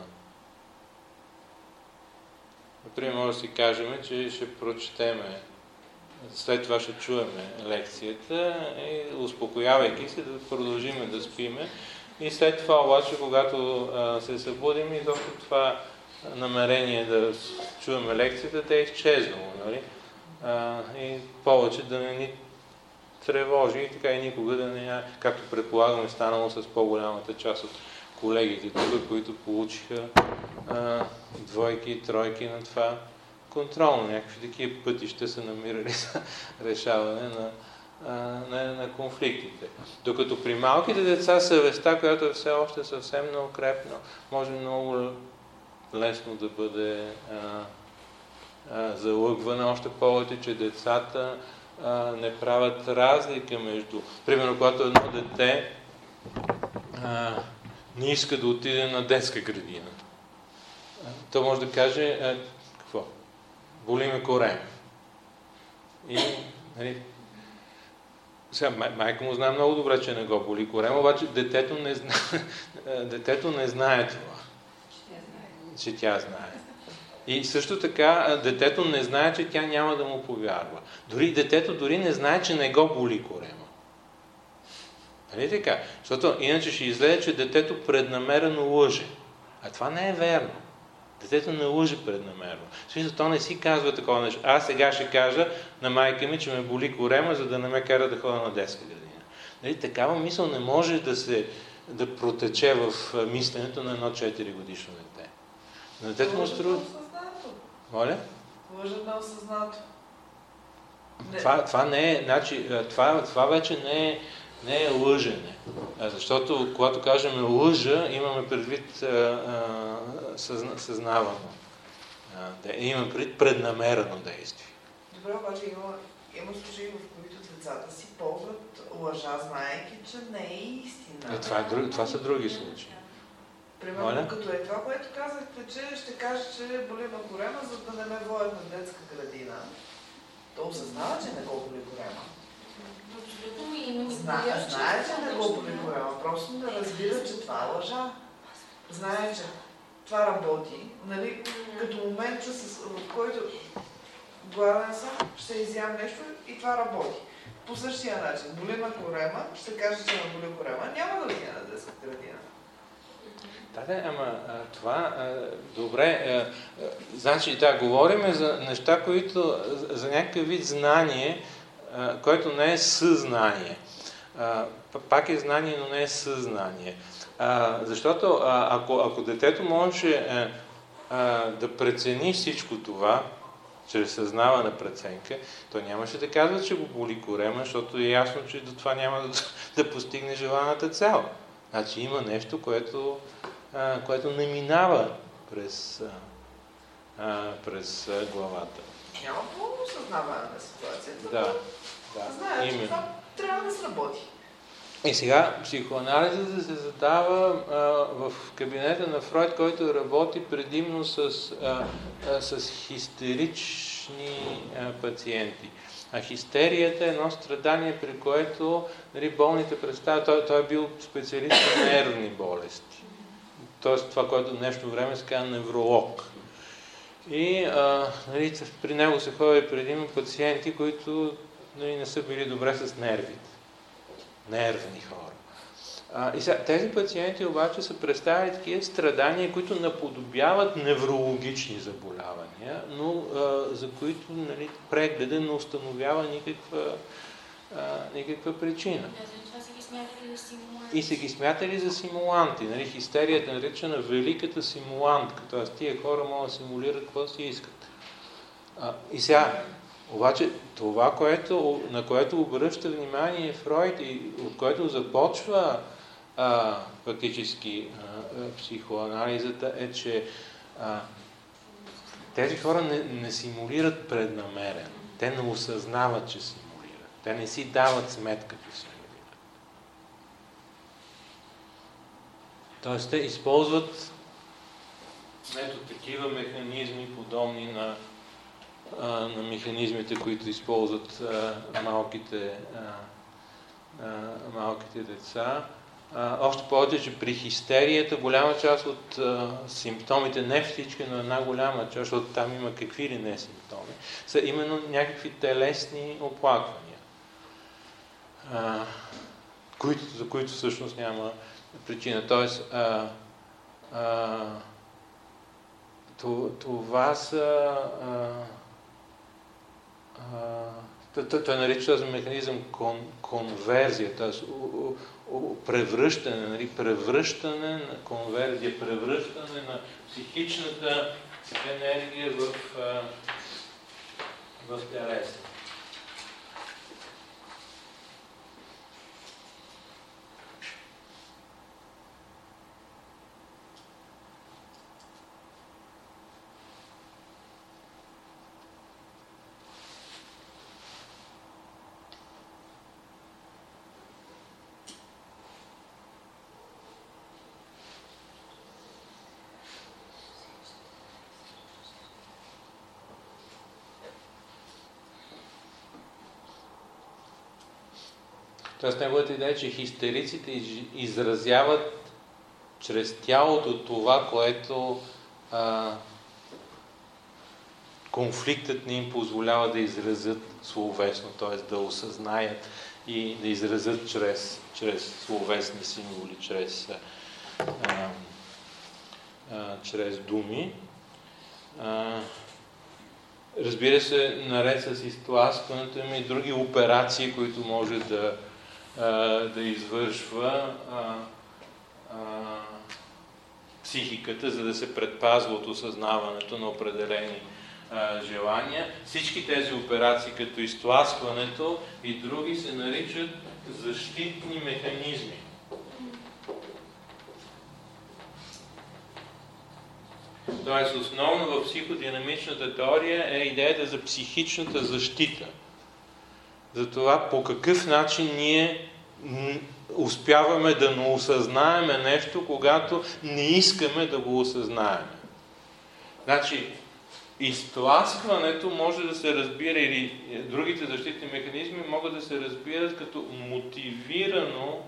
Например, може да си кажем, че ще прочетеме, след това ще чуеме лекцията и успокоявайки се да продължиме да спиме. И след това обаче, когато а, се събудим, и точно това намерение да чуваме лекцията, те е изчезнало, нали? А, и повече да не ни тревожи и така и никога да не, както предполагаме, станало с по-голямата част от колегите тук, които получиха а, двойки и тройки на това контролно. Някакви такива пътища са намирали за решаване на, а, на, на конфликтите. Докато при малките деца съвестта, която е все още съвсем неукрепна, може много лесно да бъде а, залъгване, още повече, че децата а, не правят разлика между... Примерно, когато едно дете а, не иска да отиде на детска градина, а, то може да каже, а, какво? Боли ме корем. И, нали, сега, май, майка му знае много добре, че не го боли корем, обаче детето не знае, детето не знае това. Че тя знае. И също така, детето не знае, че тя няма да му повярва. Дори детето дори не знае, че не го боли корема. Нали така? Защото иначе ще излезе, че детето преднамерено лъже. А това не е верно. Детето не лъже преднамерено. Също то не си казва такова нещо. Аз сега ще кажа на майка ми, че ме боли корема, за да не ме кара да ходя на детска градина. Нали? Такава мисъл не може да се да протече в мисленето на едно четири годишно дете. На детето му струва... Моля? Лъжа неосъзнато. Това, това не е, значи, това, това вече не е, не е лъжене. Защото когато кажем лъжа, имаме предвид а, а, съзна, съзнавано. А, да, имаме предвид преднамерено действие. Добре, обаче има, има случаи, в които децата си ползват лъжа, знаейки, че не е истина. Е, това, е друг, това са други случаи. Примерно, Моля? като е това, което казахте, че ще каже, че боли ме корема, за да не ме водят на детска градина. То осъзнава, че не го боли корема. Знае, знае, че не го боли корема, просто не разбира, че това е лъжа. Знае, че това работи, нали, като момент, в който гладен съм, ще изям нещо и това работи. По същия начин, боли ме корема, ще каже, че ме боли корема, няма да отида на детска градина. Да, да, ама а, това, а, добре, а, а, значи, да, говорим за неща, които, за, за някакъв вид знание, а, което не е съзнание. А, пак е знание, но не е съзнание. А, защото а, ако, ако детето може а, а, да прецени всичко това, чрез съзнавана преценка, то нямаше да казва, че го боли корема, защото е ясно, че до това няма да, да постигне желаната цел. Значи има нещо, което А, което не минава през, а, през а, главата. Няма пълно съзнаване на ситуацията. Да, да. Знае, че това трябва да сработи. И сега психоанализата се задава а, в кабинета на Фройд, който работи предимно с, а, а, с хистерични а, пациенти. А хистерията е едно страдание, при което, нали, болните представят, той, той е бил специалист на нервни болести. Тоест това, което в днешно време се казва невролог. И а, нали, при него се ходи предимно пациенти, които, нали, не са били добре с нервите. Нервни хора. А, и сега, тези пациенти обаче са представили такива страдания, които наподобяват неврологични заболявания, но а, за които, нали, прегледа не установява никаква, а, никаква причина. И се ги смятали за симуланти. Нали, хистерията е наречена великата симулантка. Т.е. тия хора могат да симулират какво си искат. А, и сега, Обаче това, което, на което обръща внимание Фройд и от което започва а, фактически а, психоанализата, е, че а, тези хора не, не симулират преднамерено. Те не осъзнават, че симулират. Те не си дават сметка, че симулират. Тоест, те използват ето такива механизми, подобни на, а, на механизмите, които използват а, малките, а, а, малките деца. А, още повече, че при хистерията голяма част от а, симптомите, не всички, но една голяма част, защото там има какви ли не симптоми, са именно някакви телесни оплаквания, а, които, за които всъщност няма причина. Тоест, а, а, това са... А, а, той, той нарича този механизъм кон, конверзия, т.е. превръщане, нали, превръщане на конверзия, превръщане на психичната енергия в, а, в телесна. Тоест неговата идея е, че хистериците изразяват чрез тялото това, което а, конфликтът не им позволява да изразят словесно, т.е. да осъзнаят и да изразят чрез, чрез словесни символи, чрез, а, а, чрез думи. А, разбира се, наред с изтласкването има и други операции, които може да да извършва а, а, психиката, за да се предпазва от осъзнаването на определени а, желания. Всички тези операции, като изтласкването и други, се наричат защитни механизми. Тоест, основно в психодинамичната теория е идеята за психичната защита. За това по какъв начин ние успяваме да не осъзнаеме нещо, когато не искаме да го осъзнаеме. Значи, изтласкването може да се разбира, или другите защитни механизми могат да се разбират като мотивирано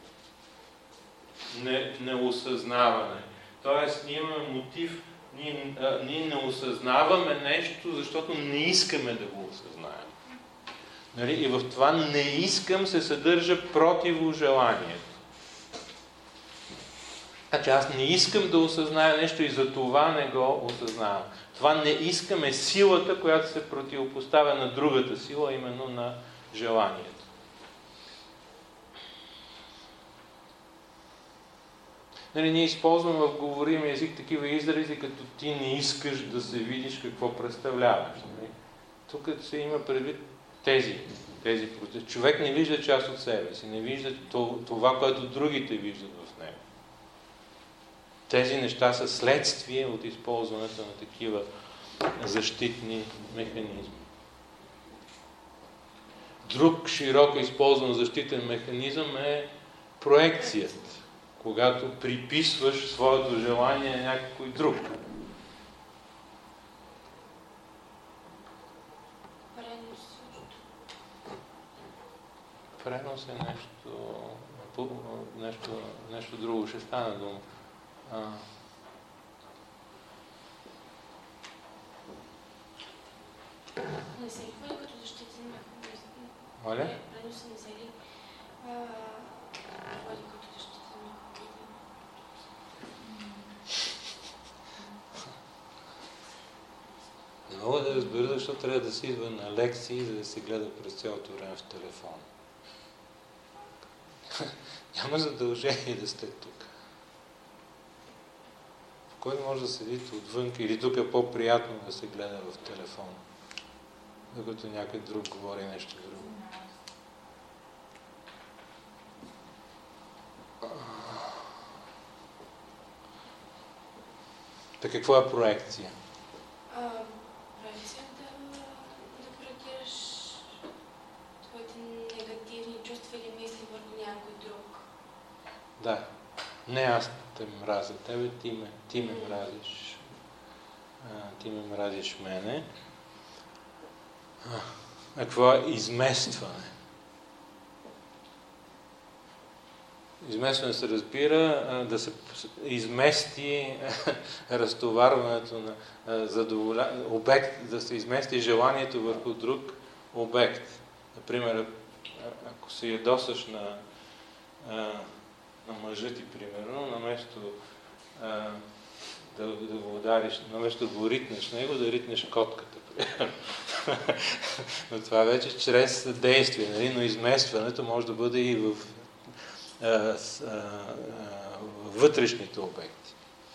не, неосъзнаване. Тоест, ние имаме мотив, ние, а, ние не осъзнаваме нещо, защото не искаме да го осъзнаем. Нали? И в това не искам се съдържа противожеланието. Значи аз не искам да осъзная нещо и за това не го осъзнавам. Това не искам е силата, която се противопоставя на другата сила, именно на желанието. Нали, ние използваме в говоримия език такива изрази, като ти не искаш да се видиш какво представляваш. Нали? Тук се има предвид тези, тези процеси. Човек не вижда част от себе си, не вижда това, което другите виждат в него. Тези неща са следствие от използването на такива защитни механизми. Друг широко използван защитен механизъм е проекцията, когато приписваш своето желание на някой друг. Пренос е нещо, нещо, нещо друго, ще стане дума. А... Не се ли хвали като защитен механизъм? Моля? Пренос не се ли хвали като защитен механизъм? Не мога да разбера, защо трябва да се идва на лекции, за да се гледа през цялото време в телефона. Няма задължение да сте тук. Кой може да седите отвън или тук е по-приятно да се гледа в телефона? докато някой друг говори нещо друго. Така, какво е проекция? А, проекция е да, да проектираш твоите негативни чувства или мисли върху някой друг. Да. Не аз те мразя тебе, ти ме, ти ме мразиш. А, ти ме мразиш мене. А, а какво е изместване? Изместване се разбира а, да се измести разтоварването на а, задоволя... обект, да се измести желанието върху друг обект. Например, ако се ядосаш на, а, на мъжа ти, примерно, наместо а, да, да го удариш, наместо да го ритнеш него, да ритнеш котката. Но това вече чрез действие, нали? Но изместването може да бъде и в а, а, а, вътрешните обекти.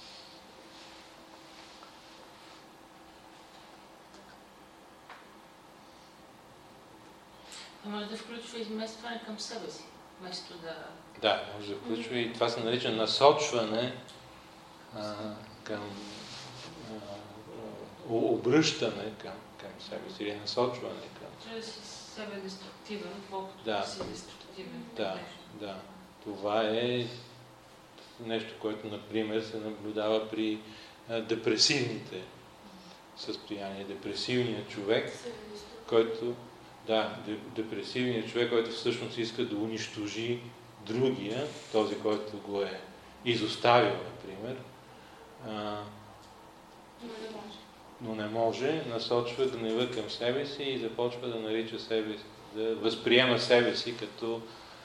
А може да включва изместване към себе си, вместо да... Да, може да включва и това се нарича насочване а, към а, обръщане към, към себе си или насочване към... Трябва да си себе деструктивен, колкото да си деструктивен. Да, да. Това е нещо, което, например, се наблюдава при а, депресивните състояния. Депресивният човек, който... Да, депресивният човек, който всъщност иска да унищожи другия, този, който го е изоставил, например, а, Но не може. но не може, насочва гнева към себе си и започва да нарича себе си, да възприема себе си като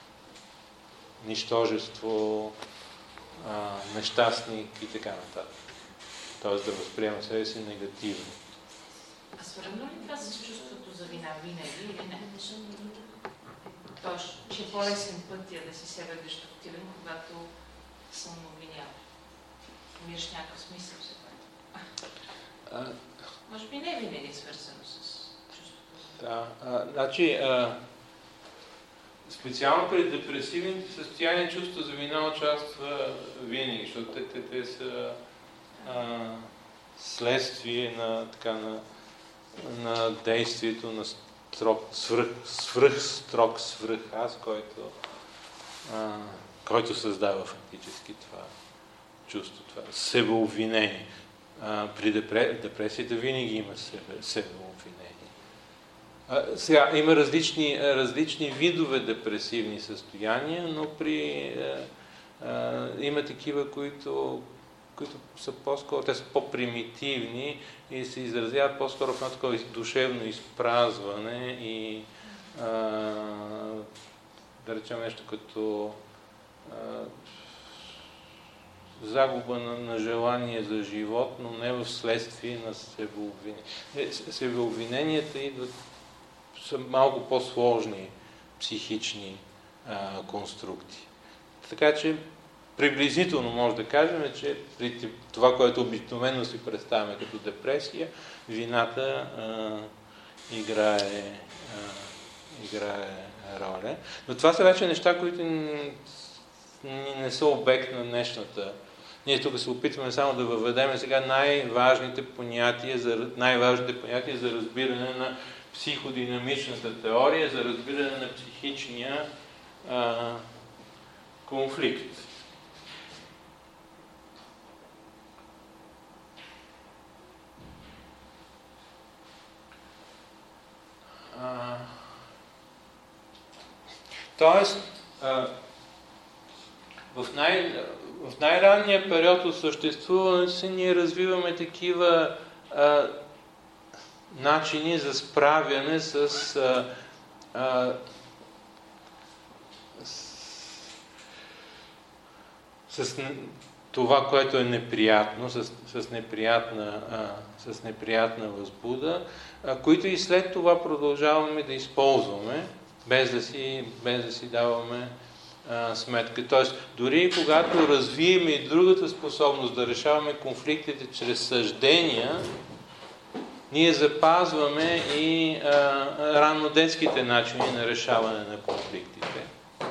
нищожество, а, нещастник и така нататък. Тоест да възприема себе си негативно. А свързано ли това с чувството за вина винаги или не? Тоест, че е по-лесен път е да си себе деструктивен, когато съм обвиняван. Намираш някакъв смисъл все пак. Може би не винаги е свързано с чувството. Да, а, значи, а, специално при депресивните състояния чувство за вина участва винаги, защото те, те, те са а, следствие на, така, на, на действието на строг, свръх, свръх строг свръх аз, който, а, който създава фактически това чувство, това себеобвинение. А, при депресията винаги има себе, себеобвинение. А, сега, има различни, различни видове депресивни състояния, но при, а, а, има такива, които, които са по-скоро, те са по-примитивни и се изразяват по-скоро в едно такова душевно изпразване и а, да речем нещо като а, загуба на, на желание за живот, но не в следствие на себеобвинение. Себеобвиненията идват, са малко по-сложни психични а, конструкти. Така че приблизително може да кажем, че при това, което обикновено си представяме като депресия, вината а, играе, а, играе роля. Но това са вече неща, които не са обект на днешната. Ние тук се опитваме само да въведем сега най-важните понятия за, най-важните понятия за разбиране на психодинамичната теория, за разбиране на психичния а, конфликт. А, тоест, а, в, най, в най-ранния период от съществуването си ние развиваме такива а, начини за справяне с, а, а, с, с това, което е неприятно, с, с, неприятна, а, с неприятна възбуда, а, които и след това продължаваме да използваме, без да си, без да си даваме а, сметка. Тоест, дори когато развием и другата способност да решаваме конфликтите чрез съждения, ние запазваме и а, раннодетските начини на решаване на конфликтите.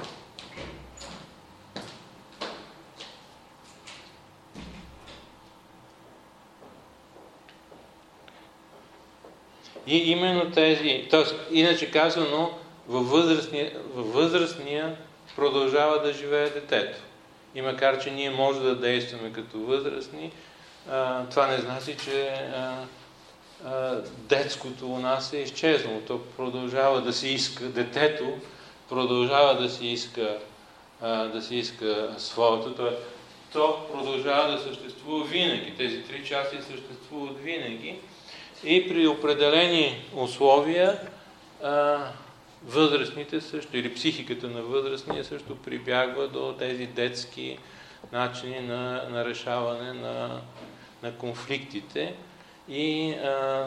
И именно тези, т.е. иначе казано, във възрастния, във възрастния продължава да живее детето. И макар, че ние може да действаме като възрастни, а, това не значи, че а, а, детското у нас е изчезнало. То продължава да се иска, детето продължава да си иска, а, да си иска своето. То, то продължава да съществува винаги. Тези три части съществуват винаги. И при определени условия а, възрастните също, или психиката на възрастния също прибягва до тези детски начини на, на решаване на, на конфликтите. И а,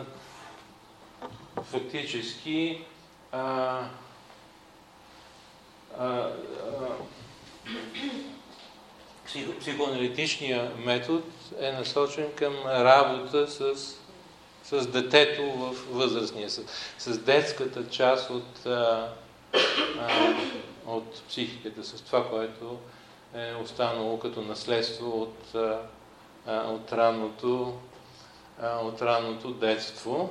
фактически а, а, а, психо, психоаналитичният метод е насочен към работа с с детето в възрастния, с, с детската част от, а, а, от психиката, с това, което е останало като наследство от, а, от, ранното, а, от ранното детство.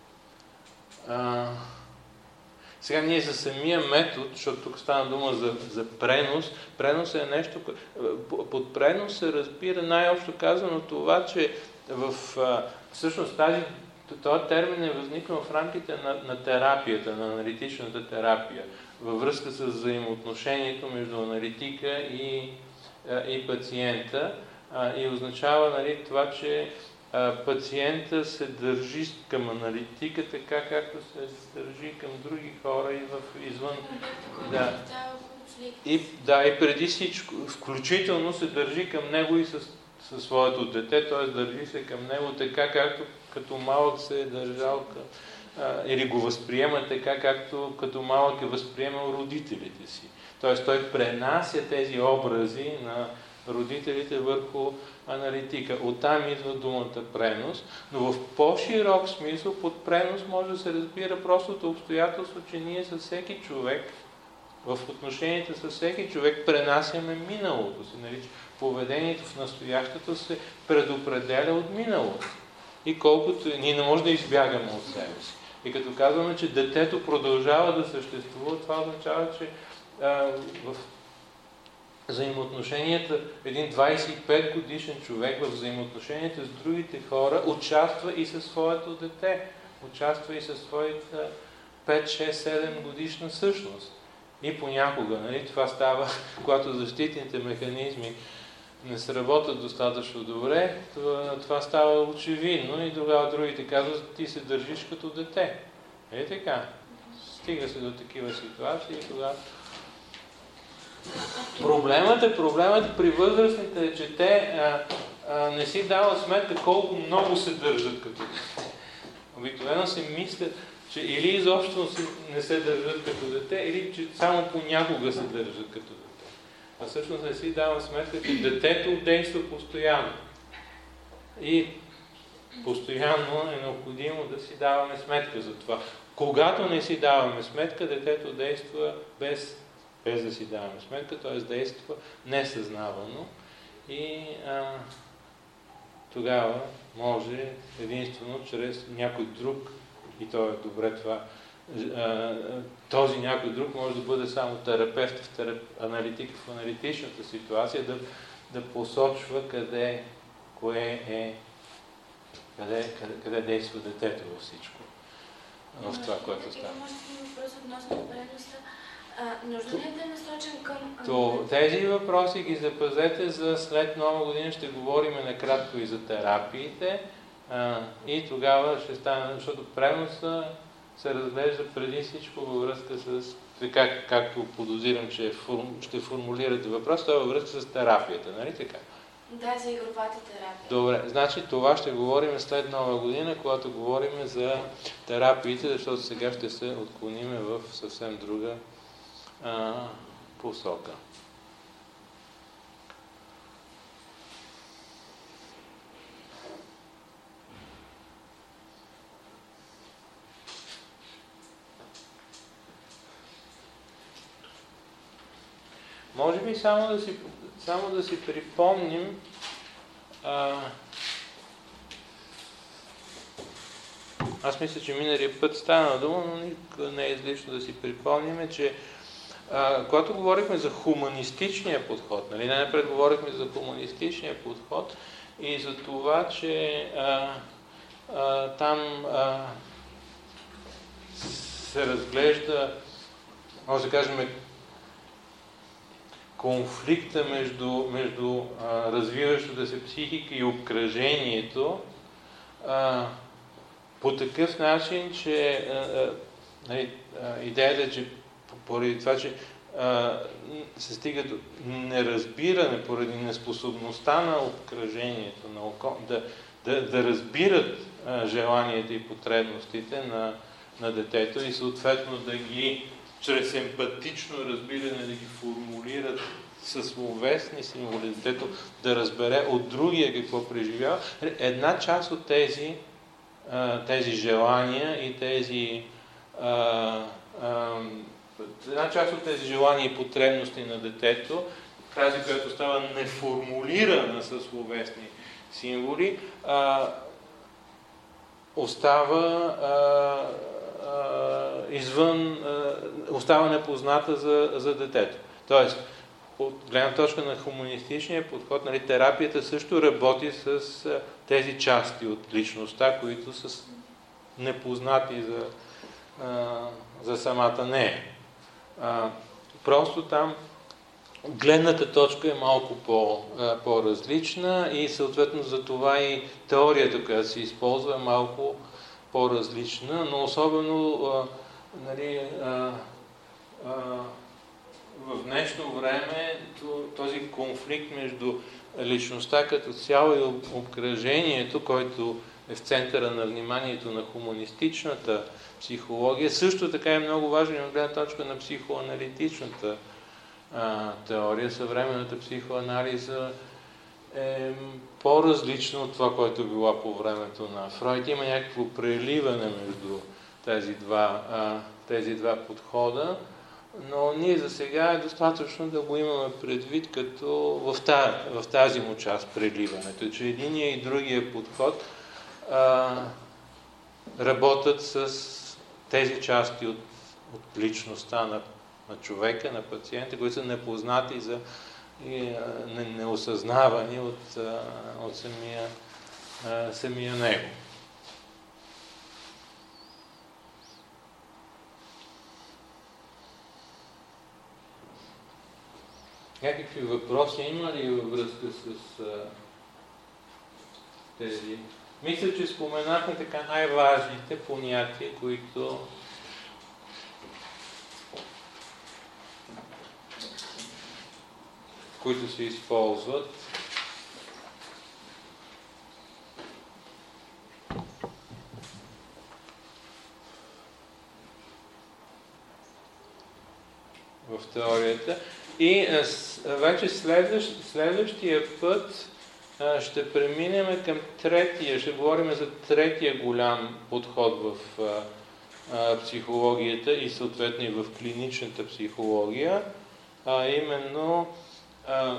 А, сега ние за самия метод, защото тук стана дума за, за пренос, пренос е нещо, под пренос се разбира най-общо казано това, че в всъщност тази този термин е възникнал в рамките на, на терапията, на аналитичната терапия, във връзка с взаимоотношението между аналитика и, и пациента, и означава, нали, това, че пациента се държи към аналитика така, както се държи към други хора и в извън. Да. И, да, и преди всичко, включително се държи към него и с, със своето дете, т.е. държи се към него така, както като малък се е държал към, а, или го възприема така, както като малък е възприемал родителите си. Тоест той пренася тези образи на родителите върху аналитика. Оттам идва думата пренос, но в по-широк смисъл под пренос може да се разбира простото обстоятелство, че ние със всеки човек, в отношенията с всеки човек пренасяме миналото си. Нали? Поведението в настоящето се предопределя от миналото. И колкото ние не може да избягаме от себе си. И като казваме, че детето продължава да съществува, това означава, че а, в взаимоотношенията, един двадесет и пет годишен човек в взаимоотношенията с другите хора участва и със своето дете. Участва и със своята пет, шест, седем годишна същност. И понякога, нали, това става, когато защитните механизми не се работят достатъчно добре, това, това става очевидно и тогава другите казват, ти се държиш като дете. Е така. Стига се до такива ситуации и тогава... Проблемът е, проблемът при възрастните е, че те а, а, не си дават сметка колко много се държат като дете. Обикновено се мислят, че или изобщо не се държат като дете, или че само понякога се държат като дете. А всъщност не си давам сметка, че детето действа постоянно. И постоянно е необходимо да си даваме сметка за това. Когато не си даваме сметка, детето действа без, без да си даваме сметка, т.е. действа несъзнавано. И а, тогава може единствено чрез някой друг, и то е добре това, този някой друг може да бъде само терапевт в терап... аналитик в аналитичната ситуация, да, да посочва къде, кое е, къде, къде, къде действа детето във всичко, в това, което става. Може да въпрос относно преноса. Нужно ли е да е насочен към... То, тези въпроси ги запазете за след Нова година, ще говорим накратко и за терапиите а, и тогава ще стане, защото преноса се разглежда преди всичко във връзка с, така както подозирам, че ще формулирате въпрос, това е във връзка с терапията, нали така? Да, за игровата терапия. Добре, значи това ще говорим след Нова година, когато говорим за терапиите, защото сега ще се отклоним в съвсем друга а, посока. може би само да си, само да си припомним а, аз мисля, че миналия път стана дума, но никога не е излишно да си припомним, че а, когато говорихме за хуманистичния подход, нали, най-напред говорихме за хуманистичния подход и за това, че а, а, там а, се разглежда, може да кажем, конфликта между, между а, развиващата се психика и обкръжението а, по такъв начин, че а, а, нали, а, идеята е, че поради това, че а, се стига до неразбиране, поради неспособността на обкръжението, на око... да, да, да разбират а, желанията и потребностите на, на детето и съответно да ги чрез емпатично разбиране да ги формулират със словесни символи, детето да разбере от другия какво преживява. Една част от тези, а, тези желания и тези а, а, една част от тези желания и потребности на детето, тази, която става неформулирана със словесни символи, а, остава а, а, извън, а, остава непозната за, за детето. Тоест, от гледна точка на хуманистичния подход, нали, терапията също работи с а, тези части от личността, които са непознати за, а, за самата нея. А, просто там гледната точка е малко по, а, по-различна и съответно за това и теорията, която се използва, е малко по-различна, но особено а, нали, а, а, в днешно време този конфликт между личността като цяло и обкръжението, който е в центъра на вниманието на хуманистичната психология, също така е много важен от гледна точка на психоаналитичната а, теория. Съвременната психоанализа е по-различно от това, което е било по времето на Фройд. Има някакво преливане между тези два, а, тези два подхода, но ние за сега е достатъчно да го имаме предвид като в тази, в тази му част преливането, че единия и другия подход а, работят с тези части от, от личността на, на човека, на пациента, които са непознати за и не, неосъзнавани от, от самия, самия него. Някакви въпроси има ли във връзка с а, тези? Мисля, че споменахме така най-важните понятия, които които се използват. В теорията. И а, с, вече следващ, следващия път а, ще преминем към третия, ще говорим за третия голям подход в а, а, психологията и съответно и в клиничната психология, а именно а,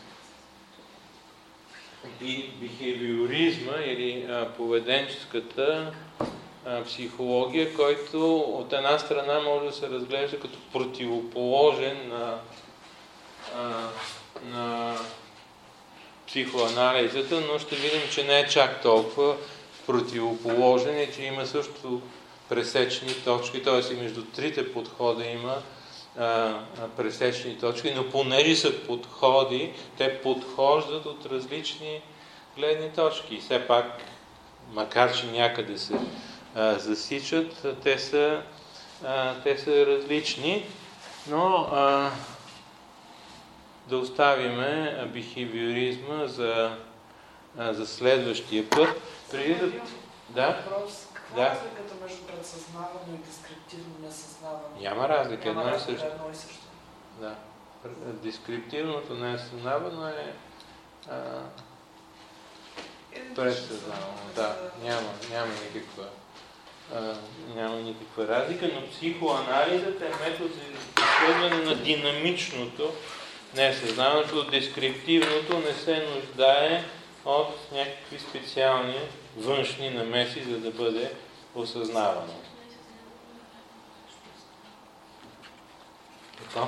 и бихевиоризма или а, поведенческата а, психология, който от една страна може да се разглежда като противоположен на, а, на психоанализата, но ще видим, че не е чак толкова противоположен и че има също пресечни точки, т.е. и между трите подхода има а, пресечни точки, но понеже са подходи, те подхождат от различни гледни точки. И все пак, макар че някъде се а, засичат, те са, а, те са различни, но а, да оставиме бихевиоризма за, а, за следващия път. Преди да... Да? Въпрос. Каква Да. е разликата между предсъзнавано и дескриптивно несъзнавано? Няма разлика, Няма едно и разлика, също. едно и също. Да. Дескриптивното несъзнавано е а, предсъзнавано. Да, няма, няма никаква а, няма никаква разлика, но психоанализът е метод за изследване на динамичното Несъзнаваното, дескриптивното не се нуждае от някакви специални външни намеси, за да бъде осъзнавано. Какво?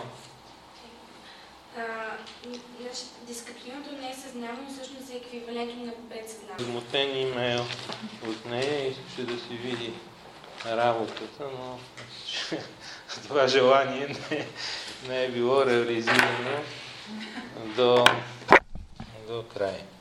Значи, дескриптивното не е съзнавано, всъщност е еквивалентно на предсъзнавано. Възмутен имейл от нея и искаше да си види работата, но това желание не, не е било реализирано до, до край.